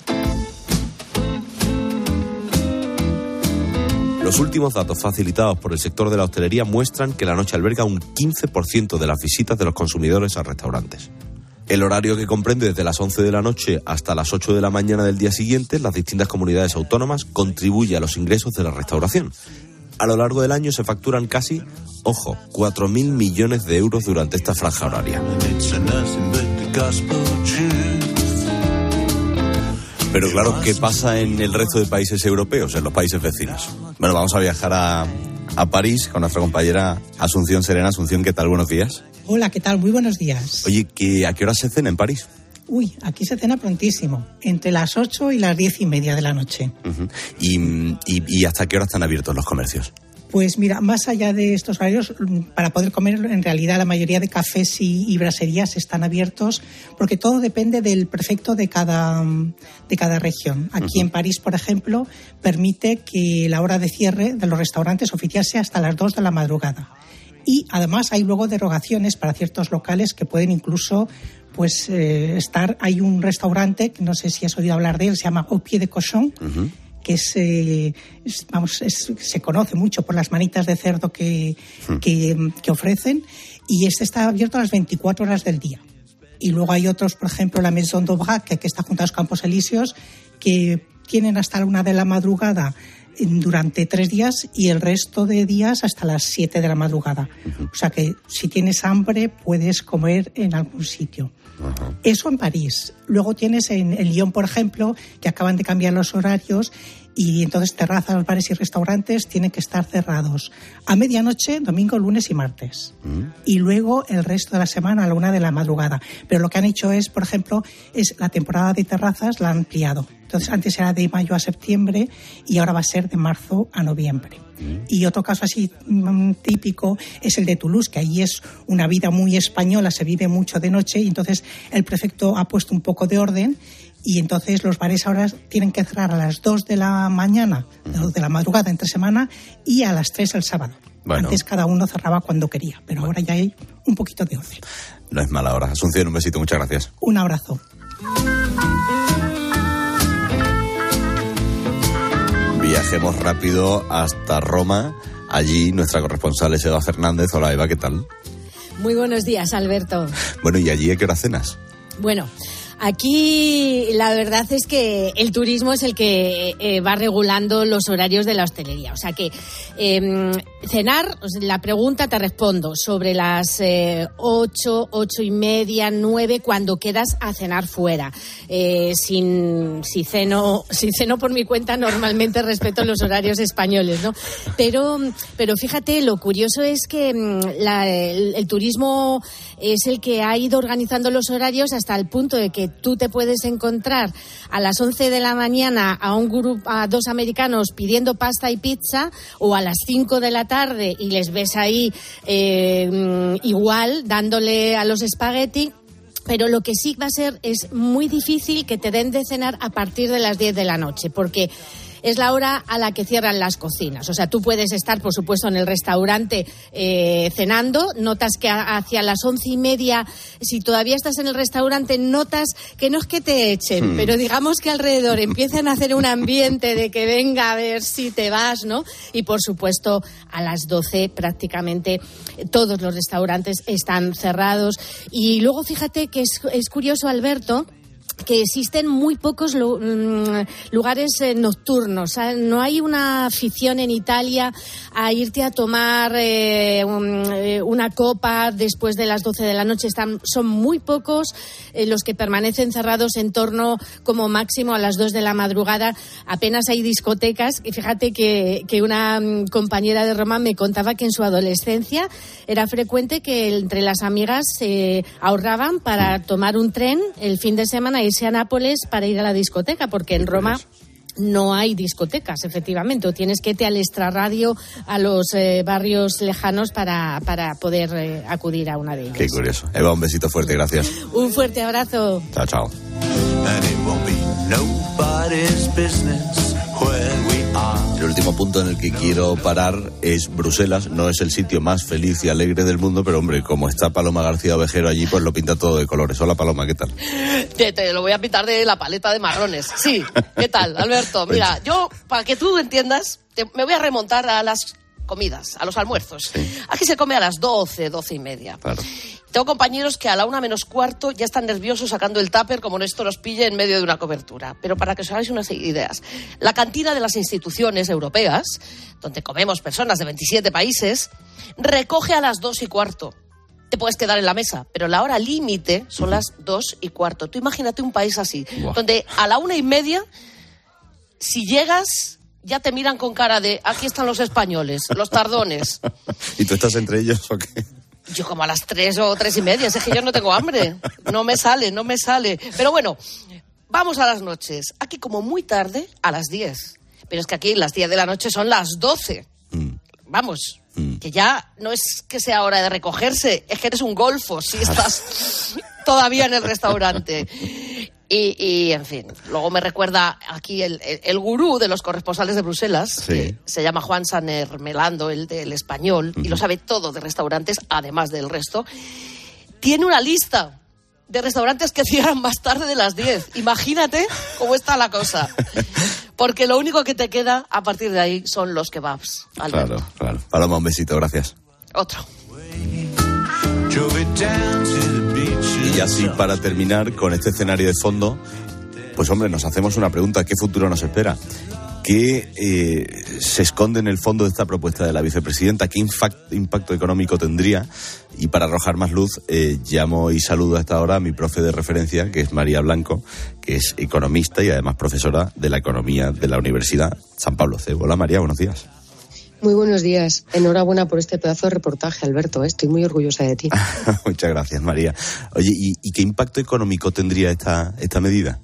Los últimos datos facilitados por el sector de la hostelería muestran que la noche alberga un quince por ciento de las visitas de los consumidores a restaurantes. El horario, que comprende desde las once de la noche hasta las ocho de la mañana del día siguiente, las distintas comunidades autónomas, contribuye a los ingresos de la restauración. A lo largo del año se facturan casi, ojo, cuatro mil millones de euros durante esta franja horaria. Pero claro, ¿qué pasa en el resto de países europeos, en los países vecinos? Bueno, vamos a viajar a, a París con nuestra compañera Asunción Serena. Asunción, ¿qué tal? Buenos días. Hola, ¿qué tal? Muy buenos días. Oye, ¿qué, ¿a qué hora se cena en París? Uy, aquí se cena prontísimo, entre las ocho y las diez y media de la noche. Uh-huh. ¿Y, y, ¿Y hasta qué hora están abiertos los comercios? Pues mira, más allá de estos horarios, para poder comer, en realidad la mayoría de cafés y, y braserías están abiertos, porque todo depende del prefecto de cada, de cada región. Aquí uh-huh. en París, por ejemplo, permite que la hora de cierre de los restaurantes oficial sea hasta las dos de la madrugada. Y además hay luego derogaciones para ciertos locales que pueden incluso pues eh, estar. Hay un restaurante, que no sé si has oído hablar de él, se llama Au Pied de Cochon, uh-huh. que es, eh, es, vamos, es, se conoce mucho por las manitas de cerdo que, uh-huh. que, que ofrecen, y este está abierto a las veinticuatro horas del día. Y luego hay otros, por ejemplo, la Maison d'Aubrac, que está junto a los Campos Elíseos, que tienen hasta la una de la madrugada durante tres días y el resto de días hasta las siete de la madrugada. Uh-huh. O sea que si tienes hambre puedes comer en algún sitio. Uh-huh. Eso en París. Luego tienes en, en Lyon, por ejemplo, que acaban de cambiar los horarios y entonces terrazas, bares y restaurantes tienen que estar cerrados a medianoche, domingo, lunes y martes. Uh-huh. Y luego el resto de la semana a la una de la madrugada. Pero lo que han hecho es, por ejemplo, es la temporada de terrazas la han ampliado. Entonces antes era de mayo a septiembre y ahora va a ser de marzo a noviembre. Mm. Y otro caso así mm, típico es el de Toulouse, que ahí es una vida muy española, se vive mucho de noche y entonces el prefecto ha puesto un poco de orden y entonces los bares ahora tienen que cerrar a las dos de la mañana, mm. de la madrugada entre semana y a las tres el sábado. Bueno. Antes cada uno cerraba cuando quería, pero bueno, ahora ya hay un poquito de orden. No es mala hora. Asunción, un besito, muchas gracias. Un abrazo. Viajemos rápido hasta Roma. Allí nuestra corresponsal es Eva Fernández. Hola Eva, ¿qué tal? Muy buenos días, Alberto. Bueno, ¿y allí a qué hora cenas? Bueno, aquí la verdad es que el turismo es el que eh, va regulando los horarios de la hostelería. O sea que eh, cenar, la pregunta te respondo, sobre las eh, ocho, ocho y media, nueve, cuando quedas a cenar fuera. Eh, sin, si ceno, si ceno por mi cuenta, normalmente respeto los horarios españoles, ¿no? Pero, pero fíjate, lo curioso es que la, el, el turismo es el que ha ido organizando los horarios hasta el punto de que tú te puedes encontrar a las once de la mañana a un grupo, a dos americanos pidiendo pasta y pizza, o a las cinco de la tarde y les ves ahí eh, igual dándole a los espagueti. Pero lo que sí va a ser es muy difícil que te den de cenar a partir de las diez de la noche, porque es la hora a la que cierran las cocinas. O sea, tú puedes estar, por supuesto, en el restaurante eh, cenando. Notas que a, hacia las once y media, si todavía estás en el restaurante, notas que no es que te echen, hmm. pero digamos que alrededor empiezan a hacer un ambiente de que venga a ver si te vas, ¿no? Y, por supuesto, a las doce prácticamente todos los restaurantes están cerrados. Y luego, fíjate que es, es curioso, Alberto, que existen muy pocos lugares nocturnos. No hay una afición en Italia a irte a tomar eh, una copa después de las doce de la noche. Están, son muy pocos eh, los que permanecen cerrados en torno como máximo a las dos de la madrugada. Apenas hay discotecas. Y fíjate que, que una compañera de Roma me contaba que en su adolescencia era frecuente que entre las amigas se eh, ahorraban para tomar un tren el fin de semana, irse a Nápoles para ir a la discoteca, porque en Roma no hay discotecas, efectivamente, o tienes que irte al extrarradio, a los eh, barrios lejanos para, para poder eh, acudir a una de ellas. Qué curioso. Eva, un besito fuerte, gracias. Un fuerte abrazo. Chao, chao. El último punto en el que quiero parar es Bruselas. No es el sitio más feliz y alegre del mundo, pero hombre, como está Paloma García Ovejero allí, pues lo pinta todo de colores. Hola, Paloma, ¿qué tal? Te, te lo voy a pintar de la paleta de marrones. Sí, ¿qué tal, Alberto? Mira, yo, para que tú entiendas, te, me voy a remontar a las comidas, a los almuerzos. Sí. Aquí se come a las doce, doce y media. Claro. Tengo compañeros que a la una menos cuarto ya están nerviosos sacando el tupper como esto los pille en medio de una cobertura. Pero para que os hagáis unas ideas, la cantina de las instituciones europeas, donde comemos personas de veintisiete países, recoge a las dos y cuarto. Te puedes quedar en la mesa, pero la hora límite son las dos y cuarto. Tú imagínate un país así, wow, donde a la una y media, si llegas, ya te miran con cara de aquí están los españoles, los tardones. ¿Y tú estás entre ellos o qué? Yo como a las tres o tres y media, es que yo no tengo hambre, no me sale, no me sale. Pero bueno, vamos a las noches. Aquí como muy tarde, a las diez. Pero es que aquí las diez de la noche son las doce. Mm. Vamos, mm. que ya no es que sea hora de recogerse, es que eres un golfo si estás todavía en el restaurante. Y, y, en fin, luego me recuerda aquí el, el, el gurú de los corresponsales de Bruselas, sí, que se llama Juan Saner Melando, el del Español, uh-huh, y lo sabe todo de restaurantes, además del resto. Tiene una lista de restaurantes que cierran más tarde de las diez. Imagínate cómo está la cosa. Porque lo único que te queda a partir de ahí son los kebabs, Alberto. Claro, claro. Paloma, un besito, gracias. Otro. Y así, para terminar con este escenario de fondo, pues hombre, nos hacemos una pregunta: ¿qué futuro nos espera? ¿Qué eh, se esconde en el fondo de esta propuesta de la vicepresidenta? ¿Qué infact, impacto económico tendría? Y para arrojar más luz, eh, llamo y saludo a esta hora a mi profe de referencia, que es María Blanco, que es economista y además profesora de la economía de la Universidad San Pablo C E U. Hola María, buenos días. Muy buenos días. Enhorabuena por este pedazo de reportaje, Alberto. Estoy muy orgullosa de ti. Muchas gracias, María. Oye, ¿y, y qué impacto económico tendría esta, esta medida?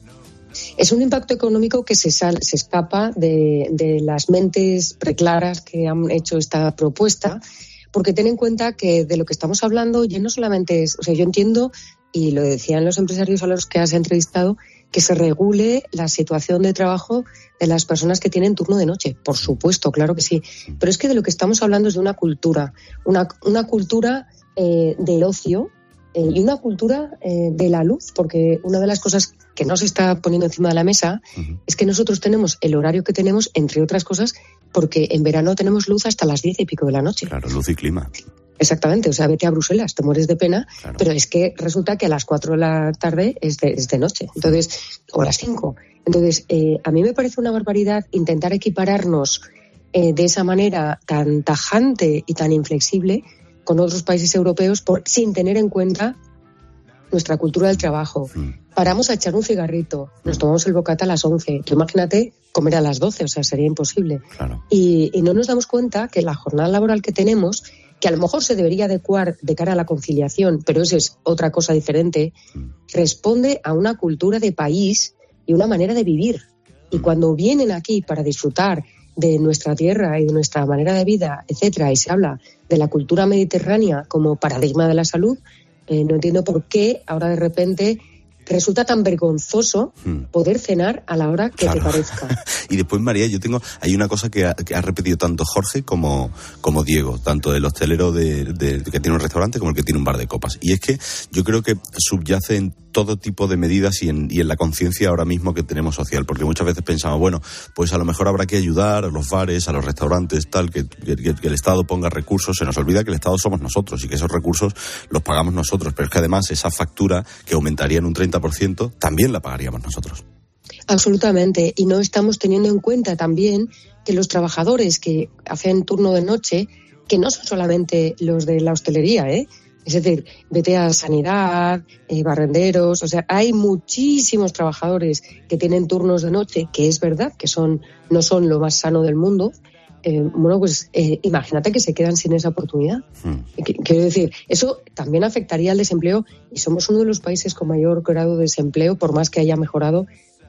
Es un impacto económico que se, sal, se escapa de, de las mentes preclaras que han hecho esta propuesta, porque ten en cuenta que de lo que estamos hablando ya no solamente es... O sea, yo entiendo, y lo decían los empresarios a los que has entrevistado, que se regule la situación de trabajo de las personas que tienen turno de noche. Por supuesto, claro que sí. Pero es que de lo que estamos hablando es de una cultura, una, una cultura eh, del ocio eh, y una cultura eh, de la luz, porque una de las cosas que no se está poniendo encima de la mesa uh-huh. es que nosotros tenemos el horario que tenemos, entre otras cosas, porque en verano tenemos luz hasta las diez y pico de la noche. Claro, luz y clima. Exactamente, o sea, vete a Bruselas, te mueres de pena, claro. Pero es que resulta que a las cuatro de la tarde es de, es de noche, entonces, o a las cinco. Entonces, eh, a mí me parece una barbaridad intentar equipararnos eh, de esa manera tan tajante y tan inflexible con otros países europeos por, sin tener en cuenta nuestra cultura del trabajo. Mm. Paramos a echar un cigarrito, nos tomamos el bocata a las once, tú imagínate comer a las doce, o sea, sería imposible. Claro. Y, y no nos damos cuenta que la jornada laboral que tenemos, que a lo mejor se debería adecuar de cara a la conciliación, pero eso es otra cosa diferente, responde a una cultura de país y una manera de vivir. Y cuando vienen aquí para disfrutar de nuestra tierra y de nuestra manera de vida, etcétera, y se habla de la cultura mediterránea como paradigma de la salud, eh, no entiendo por qué ahora de repente resulta tan vergonzoso poder cenar a la hora que claro. te parezca. Y después, María, yo tengo... Hay una cosa que ha, que ha repetido tanto Jorge como, como Diego, tanto el hostelero de, de, que tiene un restaurante como el que tiene un bar de copas. Y es que yo creo que subyace en todo tipo de medidas y en, y en la conciencia ahora mismo que tenemos social, porque muchas veces pensamos, bueno, pues a lo mejor habrá que ayudar a los bares, a los restaurantes, tal, que, que, que el Estado ponga recursos. Se nos olvida que el Estado somos nosotros y que esos recursos los pagamos nosotros, pero es que además esa factura que aumentaría en un treinta por ciento también la pagaríamos nosotros. Absolutamente, y no estamos teniendo en cuenta también que los trabajadores que hacen turno de noche, que no son solamente los de la hostelería, ¿eh? Es decir, vete a sanidad, eh, barrenderos, o sea, hay muchísimos trabajadores que tienen turnos de noche, que es verdad que son no son lo más sano del mundo. Eh, bueno, pues eh, imagínate que se quedan sin esa oportunidad. Hmm. Quiero decir, eso también afectaría al desempleo y somos uno de los países con mayor grado de desempleo, por más que haya mejorado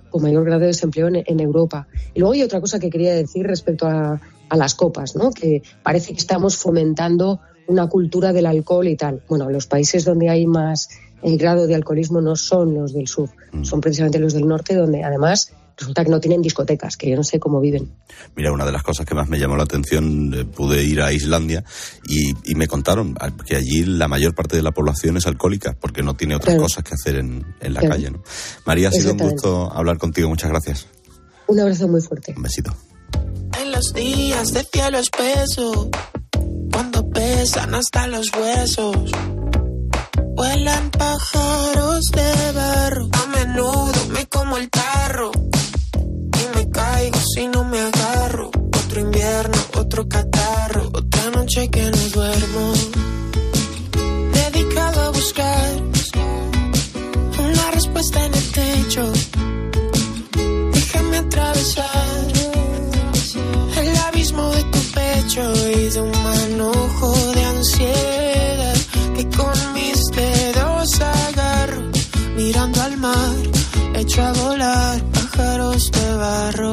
con mayor grado de desempleo en, en Europa. Y luego hay otra cosa que quería decir respecto a, a las copas, ¿no? Que parece que estamos fomentando una cultura del alcohol y tal. Bueno, los países donde hay más el grado de alcoholismo no son los del sur, mm. son precisamente los del norte, donde además resulta que no tienen discotecas, que yo no sé cómo viven. Mira, una de las cosas que más me llamó la atención, eh, pude ir a Islandia y, y me contaron que allí la mayor parte de la población es alcohólica porque no tiene otras claro. cosas que hacer en, en la claro. calle, ¿no? María, ha sido un gusto hablar contigo, muchas gracias. Un abrazo muy fuerte. Un besito. En los días de cielo espeso, cuando pesan hasta los huesos, vuelan pájaros de barro, a menudo me como el tarro y me caigo si no me agarro. Otro invierno, otro catarro, otra noche que no duermo, dedicado a buscar una respuesta en el techo. Déjame atravesar el abismo de tu pecho y de un manojo de ansiedad que con mis dedos agarro, mirando al mar, echo a volar pájaros de barro.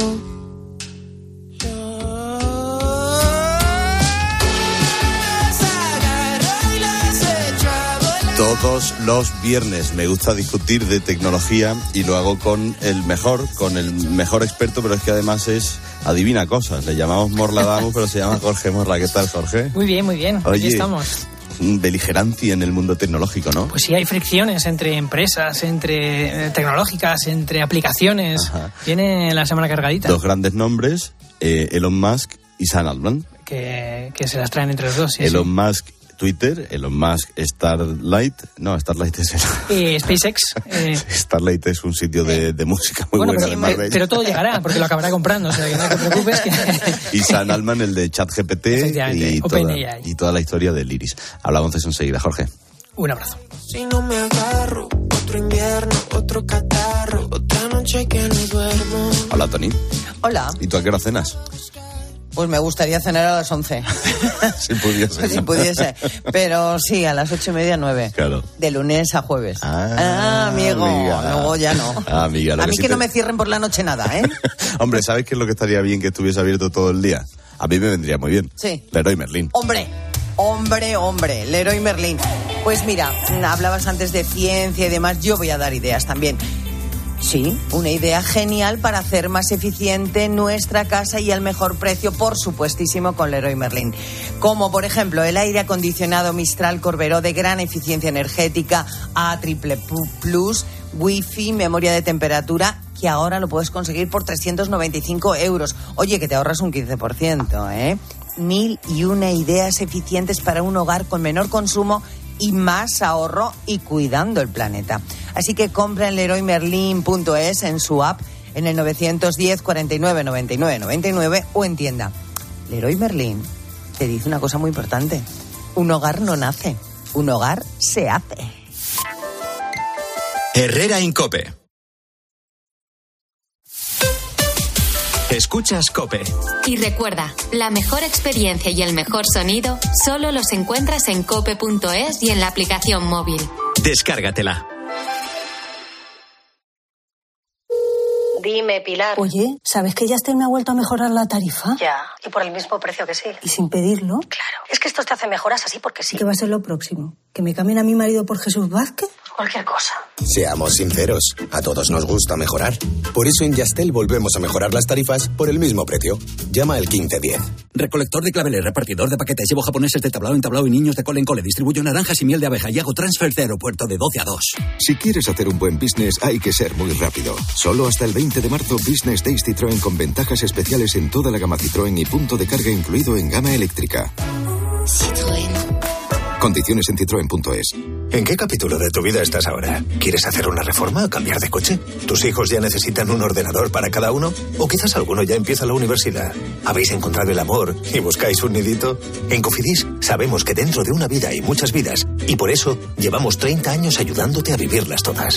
Todos los viernes me gusta discutir de tecnología y lo hago con el mejor, con el mejor experto, pero es que además es adivina cosas. Le llamamos Morladamus, pero se llama Jorge Morla. ¿Qué tal, Jorge? Muy bien, muy bien. Oye, aquí estamos. Beligerancia en el mundo tecnológico, ¿no? Pues sí, hay fricciones entre empresas, entre eh, tecnológicas, entre aplicaciones. Ajá. Viene la semana cargadita. Dos grandes nombres, eh, Elon Musk y Sam Altman. Que, que se las traen entre los dos, sí. Elon sí. Musk, Twitter, Elon Musk, Starlight, no, Starlight es el... Eh, SpaceX. Eh... Starlight es un sitio de, de música muy bueno, buena pero, de Marbella. Pero todo llegará, porque lo acabará comprando, o sea, que no te preocupes. Que... Y Sam Altman, el de ChatGPT y toda, y toda la historia del Iris. Hablamos de eso enseguida, Jorge. Un abrazo. Si no me agarro, otro invierno, otro catarro, otra noche que no duermo. Hola, Tony. Hola. ¿Y tú a qué hora cenas? Pues me gustaría cenar a las once. Si pudiese. Si pudiese. Pero sí, a las ocho y media, nueve. Claro. De lunes a jueves. Ah, ah amigo. Amiga. Luego ya no. Ah, amiga, a mí que, que sí no te... me cierren por la noche nada, ¿eh? Hombre, ¿sabes qué es lo que estaría bien que estuviese abierto todo el día? A mí me vendría muy bien. Sí. Leroy Merlin. Hombre, hombre, hombre. Leroy Merlin. Pues mira, hablabas antes de ciencia y demás. Yo voy a dar ideas también. Sí, una idea genial para hacer más eficiente nuestra casa y al mejor precio, por supuestísimo, con Leroy Merlin. Como, por ejemplo, el aire acondicionado Mistral Corberó de gran eficiencia energética, A triple plus, wifi, memoria de temperatura, que ahora lo puedes conseguir por trescientos noventa y cinco euros. Oye, que te ahorras un quince por ciento, ¿eh? Mil y una ideas eficientes para un hogar con menor consumo y más ahorro y cuidando el planeta. Así que compra en leroy merlin punto es, en su app, en el nueve diez, cuarenta y nueve, noventa y nueve, noventa y nueve o en tienda. Leroy Merlin te dice una cosa muy importante. Un hogar no nace, un hogar se hace. Herrera Incope. Escuchas COPE. Y recuerda, la mejor experiencia y el mejor sonido solo los encuentras en cope punto es y en la aplicación móvil. Descárgatela. Dime, Pilar. Oye, ¿sabes que Yastel me ha vuelto a mejorar la tarifa? Ya, y por el mismo precio que sí. ¿Y sin pedirlo? Claro, es que estos te hacen mejoras así porque sí. ¿Qué va a ser lo próximo? ¿Que me cambien a mi marido por Jesús Vázquez? Cualquier cosa. Seamos sinceros, a todos nos gusta mejorar. Por eso en Yastel volvemos a mejorar las tarifas por el mismo precio. Llama al quince diez. Recolector de claveles, repartidor de paquetes, llevo japoneses de tablao en tablao y niños de cole en cole, distribuyo naranjas y miel de abeja y hago transfer de aeropuerto de doce a dos. Si quieres hacer un buen business hay que ser muy rápido. Solo hasta el veinte de marzo Business Days Citroën con ventajas especiales en toda la gama Citroën y punto de carga incluido en gama eléctrica. Citroën. Condiciones en citroen punto es. ¿En qué capítulo de tu vida estás ahora? ¿Quieres hacer una reforma o cambiar de coche? ¿Tus hijos ya necesitan un ordenador para cada uno? ¿O quizás alguno ya empieza la universidad? ¿Habéis encontrado el amor y buscáis un nidito? En Cofidis sabemos que dentro de una vida hay muchas vidas y por eso llevamos treinta años ayudándote a vivirlas todas.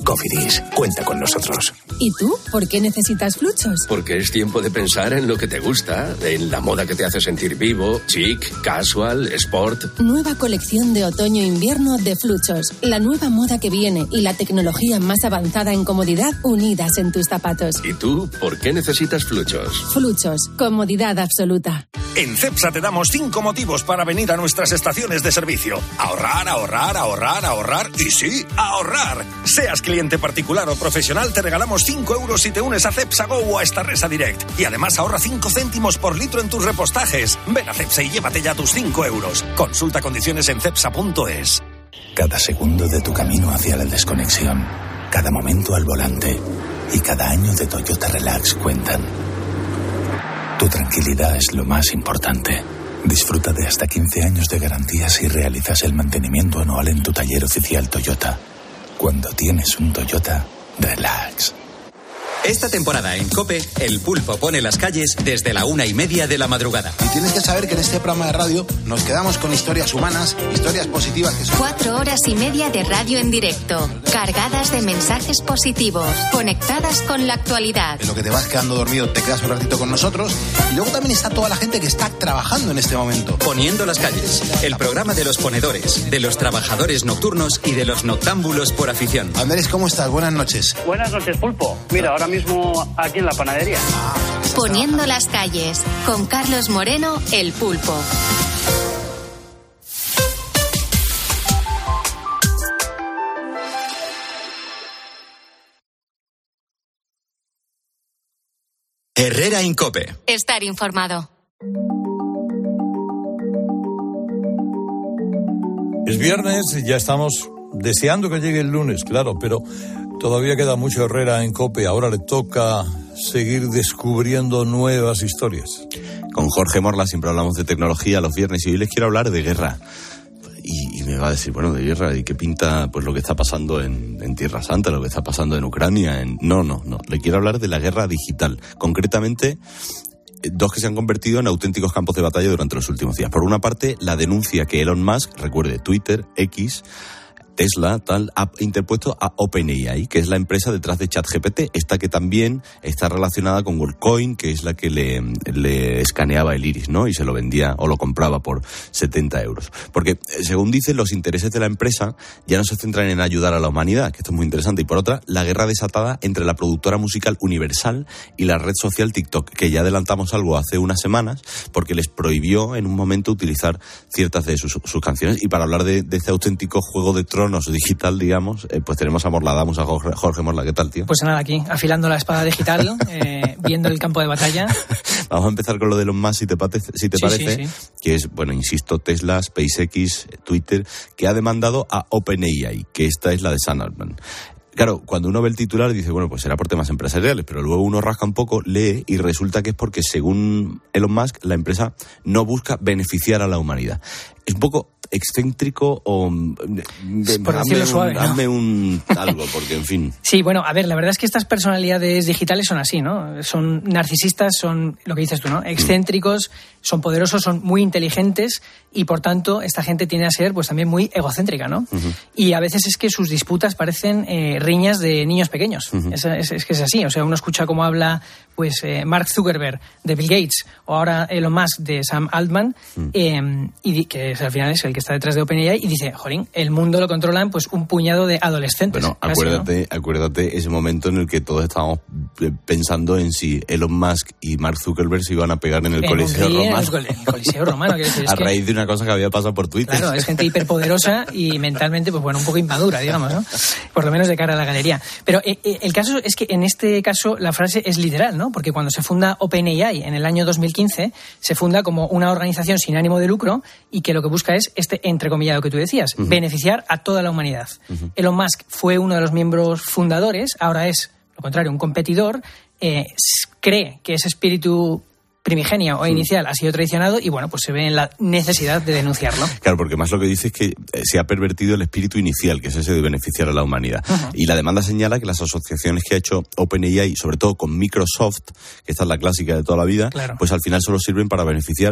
Cofidis, cuenta con nosotros. ¿Y tú? ¿Por qué necesitas Fluchos? Porque es tiempo de pensar en lo que te gusta, en la moda que te hace sentir vivo, chic, casual, sport. Nueva colección de otoño-invierno de Fluchos. La nueva moda que viene y la tecnología más avanzada en comodidad unidas en tus zapatos. ¿Y tú? ¿Por qué necesitas Fluchos? Fluchos. Comodidad absoluta. En Cepsa te damos cinco motivos para venir a nuestras estaciones de servicio. Ahorrar, ahorrar, ahorrar, ahorrar y sí, ahorrar. Seas cliente particular o profesional, te regalamos cinco euros si te unes a Cepsa Go o a Starresa Direct. Y además ahorra cinco céntimos por litro en tus repostajes. Ven a Cepsa y llévate ya tus cinco euros. Consulta condiciones en cepsa punto es. Cada segundo de tu camino hacia la desconexión, cada momento al volante y cada año de Toyota Relax cuentan. Tu tranquilidad es lo más importante. Disfruta de hasta quince años de garantía si realizas el mantenimiento anual en tu taller oficial Toyota. Cuando tienes un Toyota, relax. Esta temporada en COPE, El Pulpo pone las calles desde la una y media de la madrugada. Y tienes que saber que en este programa de radio nos quedamos con historias humanas, historias positivas que son... Cuatro horas y media de radio en directo, cargadas de mensajes positivos, conectadas con la actualidad. En lo que te vas quedando dormido, te quedas un ratito con nosotros. Y luego también está toda la gente que está trabajando en este momento. Poniendo las calles, el programa de los ponedores, de los trabajadores nocturnos y de los noctámbulos por afición. Andrés, ¿cómo estás? Buenas noches. Buenas noches, Pulpo. Mira, ahora mismo aquí en la panadería. Poniendo las calles, con Carlos Moreno, El Pulpo. Herrera Incope. Estar informado. Es viernes y ya estamos deseando que llegue el lunes, claro, pero todavía queda mucho Herrera en COPE. Ahora le toca seguir descubriendo nuevas historias. Con Jorge Morla siempre hablamos de tecnología los viernes y hoy les quiero hablar de guerra. Y, y me va a decir, bueno, de guerra, ¿y qué pinta pues lo que está pasando en, en Tierra Santa, lo que está pasando en Ucrania? En... No, no, no. Le quiero hablar de la guerra digital. Concretamente, dos que se han convertido en auténticos campos de batalla durante los últimos días. Por una parte, la denuncia que Elon Musk, recuerde, Twitter, X, Tesla, tal, ha interpuesto a OpenAI, que es la empresa detrás de ChatGPT, esta que también está relacionada con WorldCoin, que es la que le, le escaneaba el iris, ¿no? Y se lo vendía o lo compraba por setenta euros. Porque, según dicen, los intereses de la empresa ya no se centran en ayudar a la humanidad, que esto es muy interesante. Y por otra, la guerra desatada entre la productora musical Universal y la red social TikTok, que ya adelantamos algo hace unas semanas, porque les prohibió en un momento utilizar ciertas de sus, sus canciones. Y para hablar de, de este auténtico juego de tronos digital, digamos, eh, pues tenemos a Morla, damos a Jorge, Jorge Morla. ¿Qué tal, tío? Pues nada, aquí, afilando la espada digital, eh, viendo el campo de batalla. Vamos a empezar con lo de los más, si te, parece, si te sí, parece, sí, sí. que es, bueno, insisto, Tesla, SpaceX, Twitter, que ha demandado a OpenAI, que esta es la de Sam Altman. Claro, cuando uno ve el titular dice, bueno, pues será por temas empresariales, pero luego uno rasca un poco, lee y resulta que es porque, según Elon Musk, la empresa no busca beneficiar a la humanidad. Es un poco excéntrico o... Por decirlo suave, ¿no? Hazme un algo, porque, en fin... Sí, bueno, a ver, la verdad es que estas personalidades digitales son así, ¿no? Son narcisistas, son, lo que dices tú, ¿no? Excéntricos, son poderosos, son muy inteligentes y, por tanto, esta gente tiene a ser, pues, también muy egocéntrica, ¿no? Uh-huh. Y a veces es que sus disputas parecen eh, riñas de niños pequeños. Uh-huh. Es, es, es que es así, o sea, uno escucha cómo habla, pues, eh, Mark Zuckerberg de Bill Gates o ahora Elon Musk de Sam Altman, uh-huh. eh, y que al final es el que está detrás de OpenAI y dice, jolín, el mundo lo controlan pues un puñado de adolescentes. Bueno, casi, acuérdate, ¿no? acuérdate ese momento en el que todos estábamos pensando en si Elon Musk y Mark Zuckerberg se iban a pegar en el en Coliseo Romano. En el Coliseo Romano, quiero decir, a es raíz que, de una cosa que había pasado por Twitter. Claro, es gente hiperpoderosa y mentalmente, pues bueno, un poco inmadura, digamos, ¿no? Por lo menos de cara a la galería. Pero eh, eh, el caso es que en este caso la frase es literal, ¿no? Porque cuando se funda OpenAI en el año dos mil quince, se funda como una organización sin ánimo de lucro y que lo que busca es este entrecomillado que tú decías, uh-huh. beneficiar a toda la humanidad. Uh-huh. Elon Musk fue uno de los miembros fundadores, ahora es, lo contrario, un competidor, eh, cree que ese espíritu primigenio o inicial ha sido traicionado y, bueno, pues se ve en la necesidad de denunciarlo. Claro, porque más lo que dice es que se ha pervertido el espíritu inicial, que es ese de beneficiar a la humanidad. Uh-huh. Y la demanda señala que las asociaciones que ha hecho OpenAI, sobre todo con Microsoft, que esta es la clásica de toda la vida, claro. pues al final solo sirven para beneficiar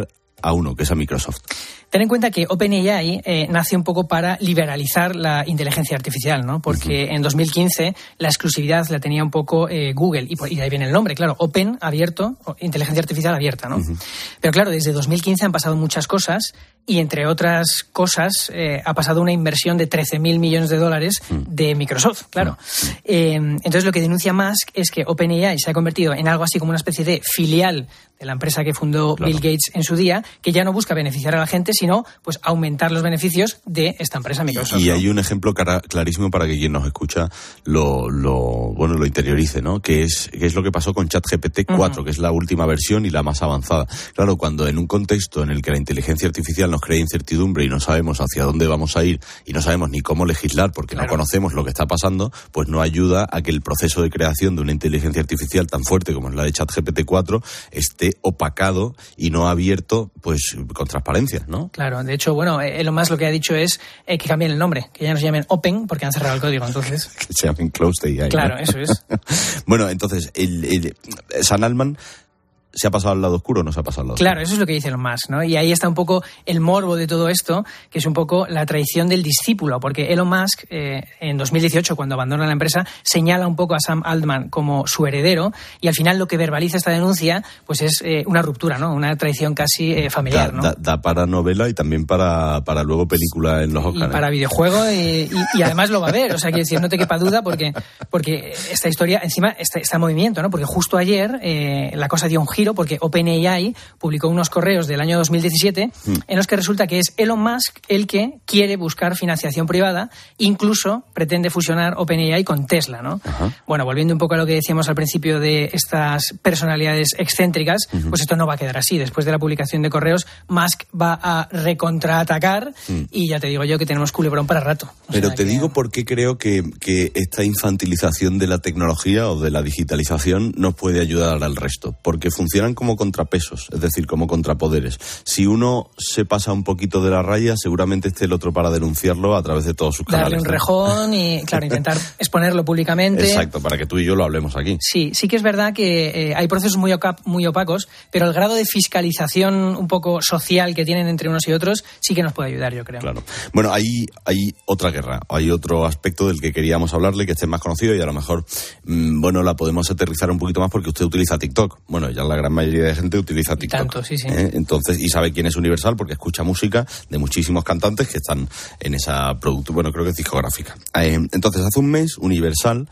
a uno, que es a Microsoft. Ten en cuenta que OpenAI eh, nace un poco para liberalizar la inteligencia artificial, ¿no? Porque uh-huh. en dos mil quince la exclusividad la tenía un poco eh, Google, y, por, y de ahí viene el nombre, claro, Open, abierto, inteligencia artificial abierta, ¿no? Uh-huh. Pero claro, desde dos mil quince han pasado muchas cosas, y entre otras cosas eh, ha pasado una inversión de trece mil millones de dólares uh-huh. de Microsoft, claro. Uh-huh. Eh, entonces lo que denuncia Musk es que OpenAI se ha convertido en algo así como una especie de filial de la empresa que fundó claro. Bill Gates en su día, que ya no busca beneficiar a la gente, sino pues aumentar los beneficios de esta empresa Microsoft. Y ¿no? hay un ejemplo cara, clarísimo para que quien nos escucha lo, lo bueno lo interiorice, ¿no? Que es, que es lo que pasó con ChatGPT cuatro, uh-huh. que es la última versión y la más avanzada. Claro, cuando en un contexto en el que la inteligencia artificial nos crea incertidumbre y no sabemos hacia dónde vamos a ir y no sabemos ni cómo legislar porque claro. no conocemos lo que está pasando, pues no ayuda a que el proceso de creación de una inteligencia artificial tan fuerte como es la de ChatGPT cuatro esté opacado y no abierto pues con transparencia, ¿no? Claro, de hecho, bueno, Elon Musk lo que ha dicho es eh, que cambien el nombre, que ya no se llamen Open porque han cerrado el código, entonces. Que se llamen Closed A I. Claro, ¿no? eso es. Bueno, entonces, el, el, Sam Altman ¿se ha pasado al lado oscuro o no se ha pasado al lado Claro, oscuro? eso es lo que dice Elon Musk, ¿no? Y ahí está un poco el morbo de todo esto, que es un poco la traición del discípulo, porque Elon Musk, eh, en dos mil dieciocho, cuando abandona la empresa, señala un poco a Sam Altman como su heredero, y al final lo que verbaliza esta denuncia, pues es eh, una ruptura, ¿no? Una traición casi eh, familiar, da, ¿no? Da, da para novela y también para, para luego película en los Oscars. Y para videojuego, y, y, y además lo va a ver, o sea, quiero decir, no te quepa duda, porque, porque esta historia, encima, está, está en movimiento, ¿no? Porque justo ayer eh, la cosa dio un giro, porque OpenAI publicó unos correos del año dos mil diecisiete mm. en los que resulta que es Elon Musk el que quiere buscar financiación privada, incluso pretende fusionar OpenAI con Tesla, ¿no? Ajá. Bueno, volviendo un poco a lo que decíamos al principio de estas personalidades excéntricas, uh-huh. pues esto no va a quedar así. Después de la publicación de correos, Musk va a recontraatacar mm. y ya te digo yo que tenemos culebrón para rato. O Pero sea, te que... digo por qué creo que, que esta infantilización de la tecnología o de la digitalización nos puede ayudar al resto, porque funcionan como contrapesos, es decir, como contrapoderes. Si uno se pasa un poquito de la raya, seguramente esté el otro para denunciarlo a través de todos sus canales. Darle un ¿no? rejón y, claro, intentar exponerlo públicamente. Exacto, para que tú y yo lo hablemos aquí. Sí, sí que es verdad que eh, hay procesos muy, oca- muy opacos, pero el grado de fiscalización un poco social que tienen entre unos y otros sí que nos puede ayudar, yo creo. Claro. Bueno, hay, hay otra guerra, hay otro aspecto del que queríamos hablarle, que esté más conocido y a lo mejor, mmm, bueno, la podemos aterrizar un poquito más porque usted utiliza TikTok. Bueno, ya la gran mayoría de gente utiliza TikTok. Tanto, sí, sí. ¿eh? Entonces, y sabe quién es Universal porque escucha música de muchísimos cantantes que están en esa producto, bueno, creo que es discográfica. Eh, entonces, hace un mes, Universal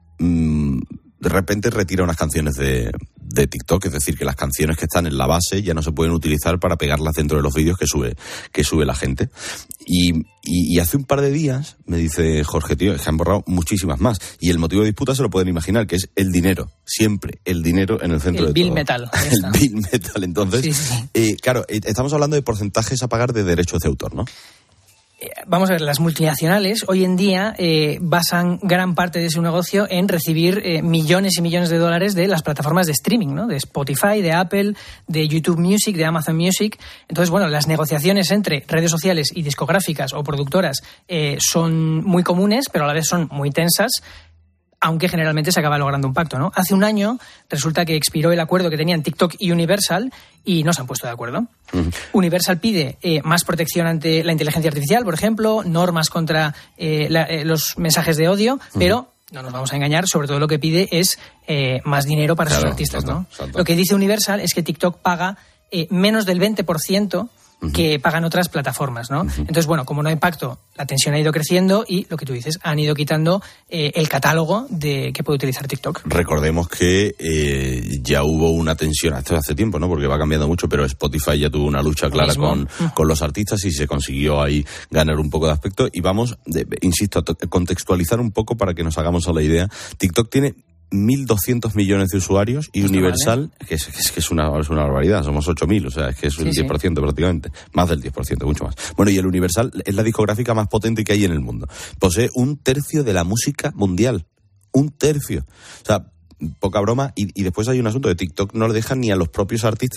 mmm, de repente retira unas canciones de, de TikTok, es decir, que las canciones que están en la base ya no se pueden utilizar para pegarlas dentro de los vídeos que sube, que sube la gente. Y, y, y hace un par de días me dice Jorge, tío, es que han borrado muchísimas más. Y el motivo de disputa se lo pueden imaginar, que es el dinero. Siempre el dinero en el centro el de todo. Bill Metal. El Bill Metal. Entonces, sí, sí. Eh, claro, eh, estamos hablando de porcentajes a pagar de derechos de autor, ¿no? Vamos a ver, las multinacionales hoy en día eh, basan gran parte de su negocio en recibir eh, millones y millones de dólares de las plataformas de streaming, ¿no? De Spotify, de Apple, de YouTube Music, de Amazon Music. Entonces, bueno, las negociaciones entre redes sociales y discográficas o productoras eh, son muy comunes, pero a la vez son muy tensas, aunque generalmente se acaba logrando un pacto, ¿no? Hace un año resulta que expiró el acuerdo que tenían TikTok y Universal y no se han puesto de acuerdo. Uh-huh. Universal pide eh, más protección ante la inteligencia artificial, por ejemplo, normas contra eh, la, eh, los mensajes de odio, uh-huh. pero no nos vamos a engañar, sobre todo lo que pide es eh, más dinero para claro, sus artistas, exacto, ¿no? Exacto. Lo que dice Universal es que TikTok paga eh, menos del veinte por ciento que pagan otras plataformas, ¿no? Uh-huh. Entonces, bueno, como no hay pacto, la tensión ha ido creciendo y, lo que tú dices, han ido quitando eh, el catálogo de que puede utilizar TikTok. Recordemos que eh, ya hubo una tensión, esto hace tiempo, ¿no? Porque va cambiando mucho, pero Spotify ya tuvo una lucha clara con, uh-huh. con los artistas y se consiguió ahí ganar un poco de aspecto. Y vamos, de, insisto, a to- contextualizar un poco para que nos hagamos a la idea. TikTok tiene mil doscientos millones de usuarios y Universal, vale. que, es, que, es, que es, una, es una barbaridad, somos ocho mil, o sea, es que es un sí, diez por ciento sí. prácticamente, más del diez por ciento, mucho más. Bueno, y el Universal es la discográfica más potente que hay en el mundo. Posee un tercio de la música mundial. Un tercio. O sea, poca broma. Y, y después hay un asunto de TikTok, no le dejan ni a los propios artistas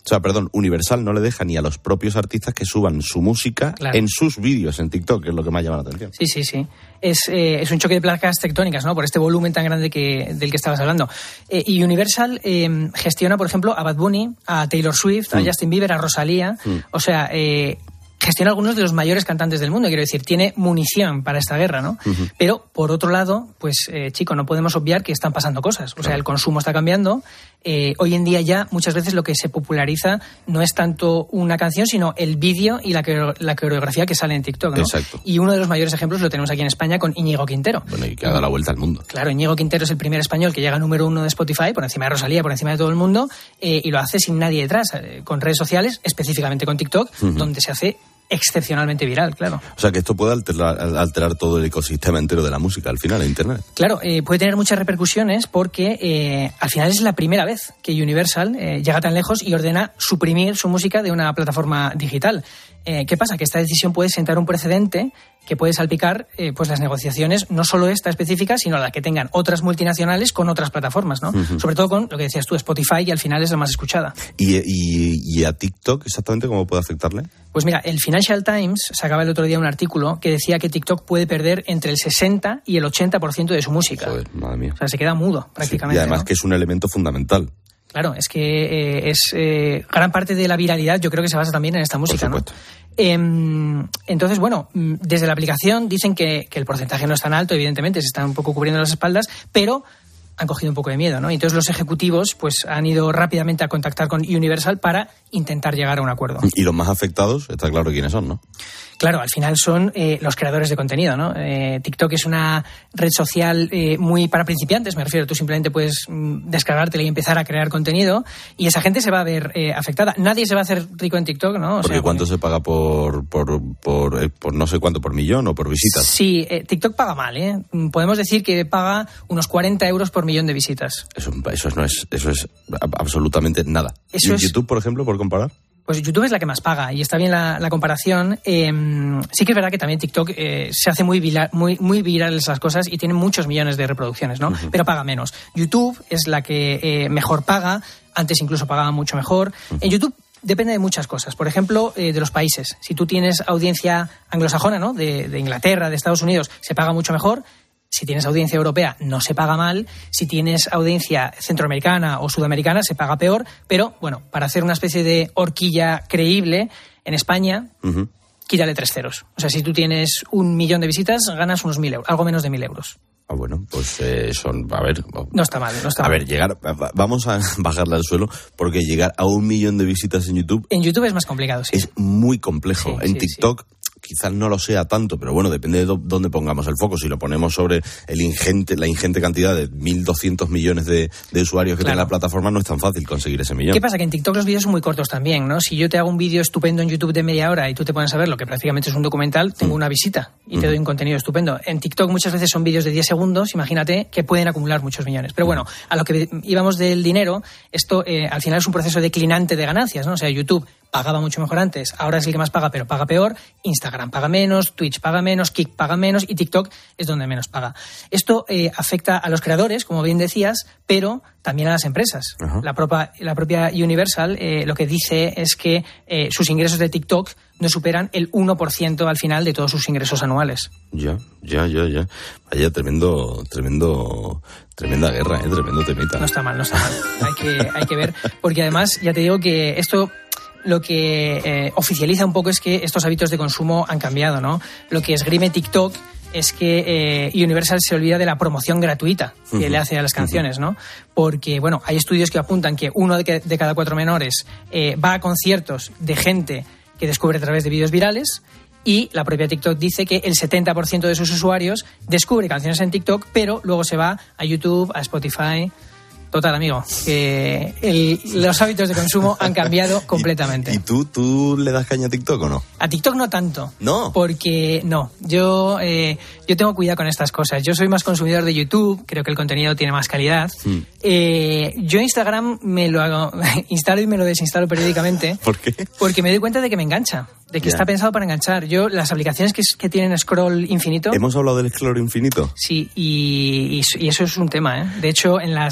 O sea, perdón, Universal no le deja ni a los propios artistas que suban su música claro. en sus vídeos en TikTok, que es lo que más llama la atención. Sí, sí, sí. Es, eh, es un choque de placas tectónicas, ¿no? Por este volumen tan grande que, del que estabas hablando. Eh, y Universal eh, gestiona, por ejemplo, a Bad Bunny, a Taylor Swift, mm. a Justin Bieber, a Rosalía. Mm. O sea, eh, gestiona algunos de los mayores cantantes del mundo, quiero decir, tiene munición para esta guerra, ¿no? Uh-huh. Pero, por otro lado, pues, eh, chico, no podemos obviar que están pasando cosas. O sea, el consumo está cambiando. Eh, hoy en día ya muchas veces lo que se populariza no es tanto una canción, sino el vídeo y la, la coreografía que sale en TikTok, ¿no? Exacto. Y uno de los mayores ejemplos lo tenemos aquí en España con Íñigo Quintero. Bueno, y que ha dado la vuelta al mundo. Claro, Íñigo Quintero es el primer español que llega número uno de Spotify, por encima de Rosalía, por encima de todo el mundo, eh, y lo hace sin nadie detrás, eh, con redes sociales, específicamente con TikTok, uh-huh. donde se hace excepcionalmente viral, claro. O sea, que esto puede alterar, alterar todo el ecosistema entero de la música, al final, en Internet. Claro, eh, puede tener muchas repercusiones porque eh, al final es la primera vez que Universal eh, llega tan lejos y ordena suprimir su música de una plataforma digital. Eh, ¿Qué pasa? Que esta decisión puede sentar un precedente que puede salpicar eh, pues las negociaciones, no solo esta específica, sino la que tengan otras multinacionales con otras plataformas, ¿no? Uh-huh. Sobre todo con lo que decías tú, Spotify, y al final es la más escuchada. ¿Y, y, y a TikTok exactamente cómo puede afectarle? Pues mira, el Financial Times sacaba el otro día un artículo que decía que TikTok puede perder entre el sesenta y el ochenta por ciento de su música. Joder, madre mía. O sea, se queda mudo prácticamente. Sí, y además, ¿no? que que es un elemento fundamental. Claro, es que eh, es eh, gran parte de la viralidad, yo creo que se basa también en esta música, por supuesto. ¿no? Eh, entonces, bueno, desde la aplicación dicen que, que el porcentaje no es tan alto, evidentemente, se están un poco cubriendo las espaldas, pero han cogido un poco de miedo, ¿no? Y entonces los ejecutivos pues han ido rápidamente a contactar con Universal para intentar llegar a un acuerdo. Y los más afectados, está claro quiénes son, ¿no? Claro, al final son eh, los creadores de contenido, ¿no? Eh, TikTok es una red social eh, muy para principiantes, me refiero. Tú simplemente puedes mm, descargártela y empezar a crear contenido y esa gente se va a ver eh, afectada. Nadie se va a hacer rico en TikTok, ¿no? O porque sea, ¿cuánto porque... se paga por por, por, eh, por no sé cuánto, por millón o por visitas? Sí, eh, TikTok paga mal, ¿eh? Podemos decir que paga unos cuarenta euros por millón de visitas. Eso, eso no es, eso es absolutamente nada. Eso ¿Y es... YouTube, por ejemplo, por comparar? Pues YouTube es la que más paga y está bien la, la comparación. Eh, sí que es verdad que también TikTok eh, se hace muy, viral, muy, muy virales las cosas y tiene muchos millones de reproducciones, ¿no? Uh-huh. Pero paga menos. YouTube es la que eh, mejor paga, antes incluso pagaba mucho mejor. Uh-huh. En YouTube depende de muchas cosas. Por ejemplo, eh, de los países. Si tú tienes audiencia anglosajona, ¿no? De, de Inglaterra, de Estados Unidos, se paga mucho mejor. Si tienes audiencia europea, no se paga mal. Si tienes audiencia centroamericana o sudamericana, se paga peor. Pero, bueno, para hacer una especie de horquilla creíble, en España, uh-huh. quítale tres ceros. O sea, si tú tienes un millón de visitas, ganas unos mil euros, algo menos de mil euros. Ah, bueno, pues eh, son, a ver... No está mal, no está a mal. A ver, llegar, vamos a bajarle al suelo, porque llegar a un millón de visitas en YouTube... En YouTube es más complicado, sí. Es muy complejo. Sí, en sí, TikTok... Sí. Quizás no lo sea tanto, pero bueno, depende de dónde pongamos el foco. Si lo ponemos sobre el ingente, la ingente cantidad de mil doscientos millones de, de usuarios que claro. tiene la plataforma, no es tan fácil conseguir ese millón. ¿Qué pasa? Que en TikTok los vídeos son muy cortos también, ¿no? Si yo te hago un vídeo estupendo en YouTube de media hora y tú te pones a ver lo que prácticamente es un documental, tengo mm. una visita y mm. te doy un contenido estupendo. En TikTok muchas veces son vídeos de diez segundos, imagínate, que pueden acumular muchos millones. Pero bueno, a lo que íbamos del dinero, esto eh, al final es un proceso declinante de ganancias, ¿no? O sea, YouTube pagaba mucho mejor antes, ahora es el que más paga, pero paga peor. Instagram paga menos, Twitch paga menos, Kick paga menos y TikTok es donde menos paga. Esto eh, afecta a los creadores, como bien decías, pero también a las empresas. Uh-huh. La propia, la propia Universal eh, lo que dice es que eh, sus ingresos de TikTok no superan el uno por ciento al final de todos sus ingresos anuales. Ya, ya, ya, ya. Vaya, tremendo, tremendo, tremenda guerra, ¿eh? Tremendo temita. No está mal, no está mal. Hay que, hay que ver, porque además, ya te digo que esto... Lo que eh, oficializa un poco es que estos hábitos de consumo han cambiado, ¿no? Lo que esgrime TikTok es que eh, Universal se olvida de la promoción gratuita que uh-huh. le hace a las canciones, ¿no? Porque, bueno, hay estudios que apuntan que uno de, que, de cada cuatro menores eh, va a conciertos de gente que descubre a través de vídeos virales y la propia TikTok dice que el setenta por ciento de sus usuarios descubre canciones en TikTok, pero luego se va a YouTube, a Spotify... Total, amigo, que el, los hábitos de consumo han cambiado completamente. ¿Y, y tú, tú le das caña a TikTok o no? A TikTok no tanto. ¿No? Porque no, yo, eh, yo tengo cuidado con estas cosas. Yo soy más consumidor de YouTube, creo que el contenido tiene más calidad. Mm. Eh, yo Instagram me lo hago, instalo y me lo desinstalo periódicamente. ¿Por qué? Porque me doy cuenta de que me engancha, de que yeah. está pensado para enganchar. Yo, las aplicaciones que, que tienen scroll infinito... ¿Hemos hablado del scroll infinito? Sí, y, y, y eso es un tema, ¿eh? De hecho, en las... Eh,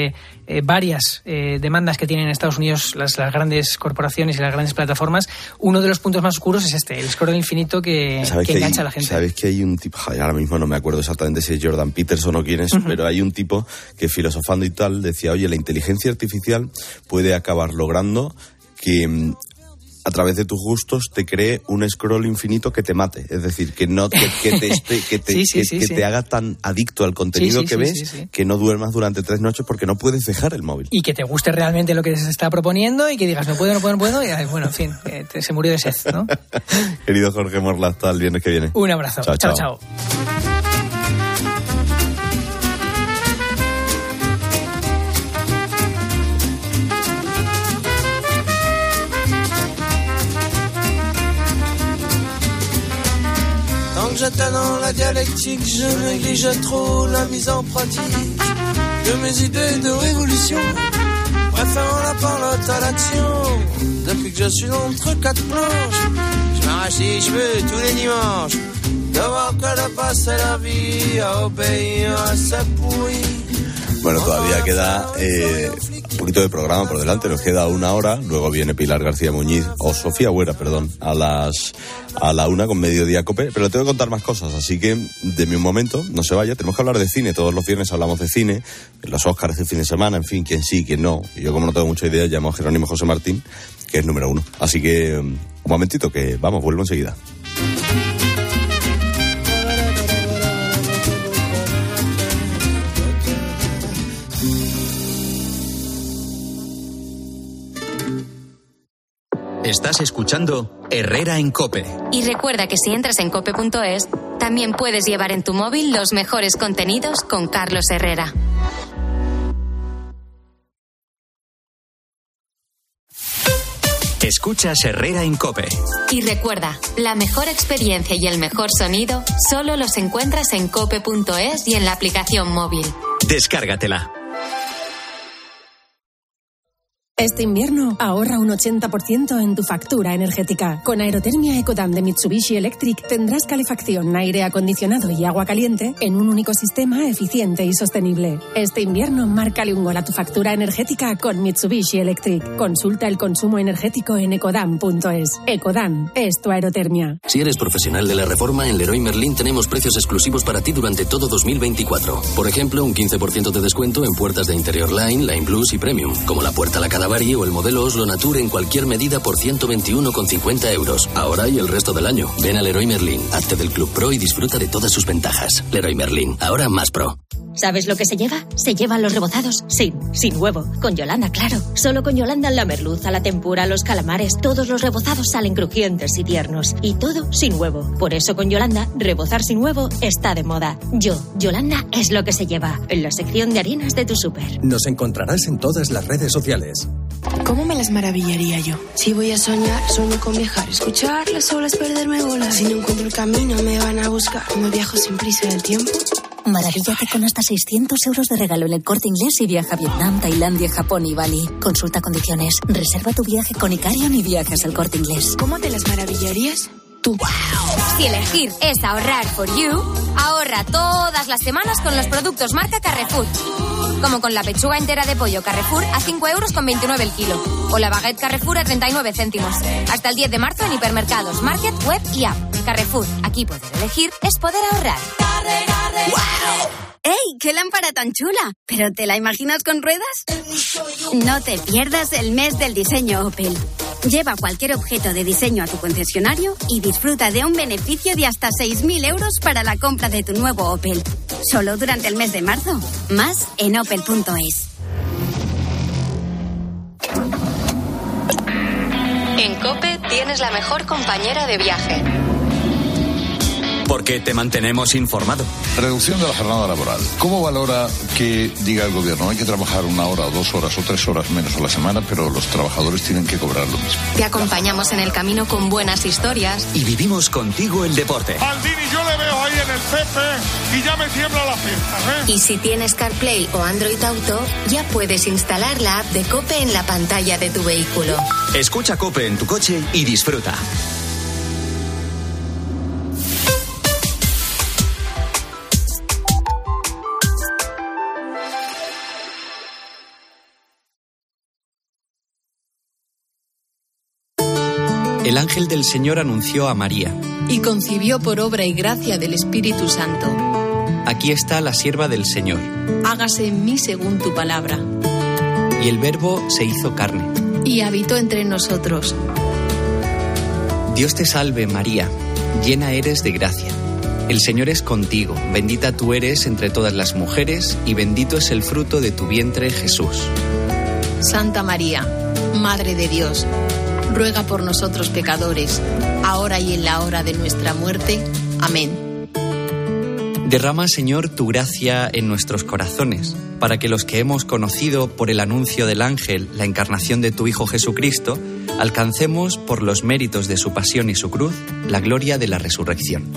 de eh, varias eh, demandas que tienen en Estados Unidos las, las grandes corporaciones y las grandes plataformas, uno de los puntos más oscuros es este, el scroll infinito que, que, que engancha hay, a la gente. Sabes que hay un tipo, ahora mismo no me acuerdo exactamente si es Jordan Peterson o quién es, uh-huh. pero hay un tipo que filosofando y tal decía, oye, la inteligencia artificial puede acabar logrando que a través de tus gustos te cree un scroll infinito que te mate, es decir, que no te, que te, esté, que te, sí, sí, que, sí, que sí. te haga tan adicto al contenido sí, sí, que sí, ves sí, sí. que no duermas durante tres noches porque no puedes dejar el móvil. Y que te guste realmente lo que se está proponiendo y que digas no puedo, no puedo, no puedo, y bueno, en fin, eh, te, se murió de sed, ¿no? Querido Jorge Morla, hasta el viernes que viene. Un abrazo. Chao, chao. chao. chao. J'étais dans la dialectique, je négligeais trop la mise en pratique de mes idées de révolution, préférant la parlotte à l'action. Depuis que je suis entre quatre planches, je m'arrache les cheveux tous les dimanches, de voir que le passé la vie à obéir à sa pourrie. Bueno, todavía queda eh, un poquito de programa por delante, nos queda una hora, luego viene Pilar García Muñiz, o Sofía Huera, perdón, a las a la una con Mediodía Cope, pero tengo que contar más cosas, así que de un momento, no se vaya, tenemos que hablar de cine, todos los viernes hablamos de cine, los Oscars de fin de semana, en fin, quién sí, quién no, y yo como no tengo mucha idea, llamo a Jerónimo José Martín, que es número uno, así que un momentito, que vamos, vuelvo enseguida. Estás escuchando Herrera en COPE. Y recuerda que si entras en cope punto es, también puedes llevar en tu móvil los mejores contenidos con Carlos Herrera. Escuchas Herrera en COPE. Y recuerda, la mejor experiencia y el mejor sonido solo los encuentras en cope punto es y en la aplicación móvil. Descárgatela. Este invierno ahorra un ochenta por ciento en tu factura energética. Con Aerotermia Ecodan de Mitsubishi Electric tendrás calefacción, aire acondicionado y agua caliente en un único sistema eficiente y sostenible. Este invierno márcale un gol a tu factura energética con Mitsubishi Electric. Consulta el consumo energético en ecodan punto es. Ecodan es tu aerotermia. Si eres profesional de la reforma, en Leroy Merlin tenemos precios exclusivos para ti durante todo dos mil veinticuatro. Por ejemplo, un quince por ciento de descuento en puertas de Interior Line, Line Plus y Premium, como la puerta La Cadavari o el modelo Oslo Nature en cualquier medida por ciento veintiuno con cincuenta euros. Ahora y el resto del año. Ven a Leroy Merlin, hazte del Club Pro y disfruta de todas sus ventajas. Leroy Merlin, ahora más pro. ¿Sabes lo que se lleva? Se llevan los rebozados sin, sin huevo. Con Yolanda, claro. Solo con Yolanda la merluza, la tempura, los calamares, todos los rebozados salen crujientes y tiernos. Y todo sin huevo. Por eso con Yolanda, rebozar sin huevo está de moda. Yo, Yolanda, es lo que se lleva. En la sección de harinas de tu súper. Nos encontrarás en todas las redes sociales. ¿Cómo me las maravillaría yo? Si voy a soñar, sueño con viajar. Escuchar las olas, perderme volar. Si no encuentro el camino, me van a buscar. ¿Cómo viajo sin prisa del tiempo? Maravíllate con hasta seiscientos euros de regalo en el Corte Inglés y viaja a Vietnam, Tailandia, Japón y Bali. Consulta condiciones. Reserva tu viaje con Icarion y viajas al Corte Inglés. ¿Cómo te las maravillarías? Tú. Wow. Si elegir es ahorrar for you, ahorra todas las semanas con los productos marca Carrefour. Como con la pechuga entera de pollo Carrefour a cinco euros con veintinueve el kilo. O la baguette Carrefour a treinta y nueve céntimos. Hasta el diez de marzo en hipermercados, market, web y app. Carrefour, aquí poder elegir es poder ahorrar. ¡Wow! ¡Ey! ¡Qué lámpara tan chula! ¿Pero te la imaginas con ruedas? No te pierdas el mes del diseño Opel. Lleva cualquier objeto de diseño a tu concesionario y disfruta de un beneficio de hasta seis mil euros para la compra de tu nuevo Opel. Solo durante el mes de marzo. Más en opel punto es. En COPE tienes la mejor compañera de viaje. Porque te mantenemos informado. Reducción de la jornada laboral. ¿Cómo valora que diga el gobierno hay que trabajar una hora, o dos horas o tres horas menos a la semana, pero los trabajadores tienen que cobrar lo mismo? Te acompañamos en el camino con buenas historias. Y vivimos contigo el deporte. Maldini, yo le veo ahí en el Pepe y ya me tiembla la fiesta, ¿eh? Y si tienes CarPlay o Android Auto, ya puedes instalar la app de COPE en la pantalla de tu vehículo. Escucha COPE en tu coche y disfruta. El ángel del Señor anunció a María: y concibió por obra y gracia del Espíritu Santo. Aquí está la sierva del Señor. Hágase en mí según tu palabra. Y el Verbo se hizo carne. Y habitó entre nosotros. Dios te salve, María, llena eres de gracia. El Señor es contigo, bendita tú eres entre todas las mujeres, y bendito es el fruto de tu vientre, Jesús. Santa María, Madre de Dios, ruega por nosotros pecadores, ahora y en la hora de nuestra muerte. Amén. Derrama, Señor, tu gracia en nuestros corazones, para que los que hemos conocido por el anuncio del ángel la encarnación de tu Hijo Jesucristo, alcancemos, por los méritos de su pasión y su cruz, la gloria de la resurrección.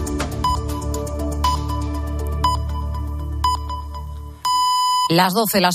Las doce, las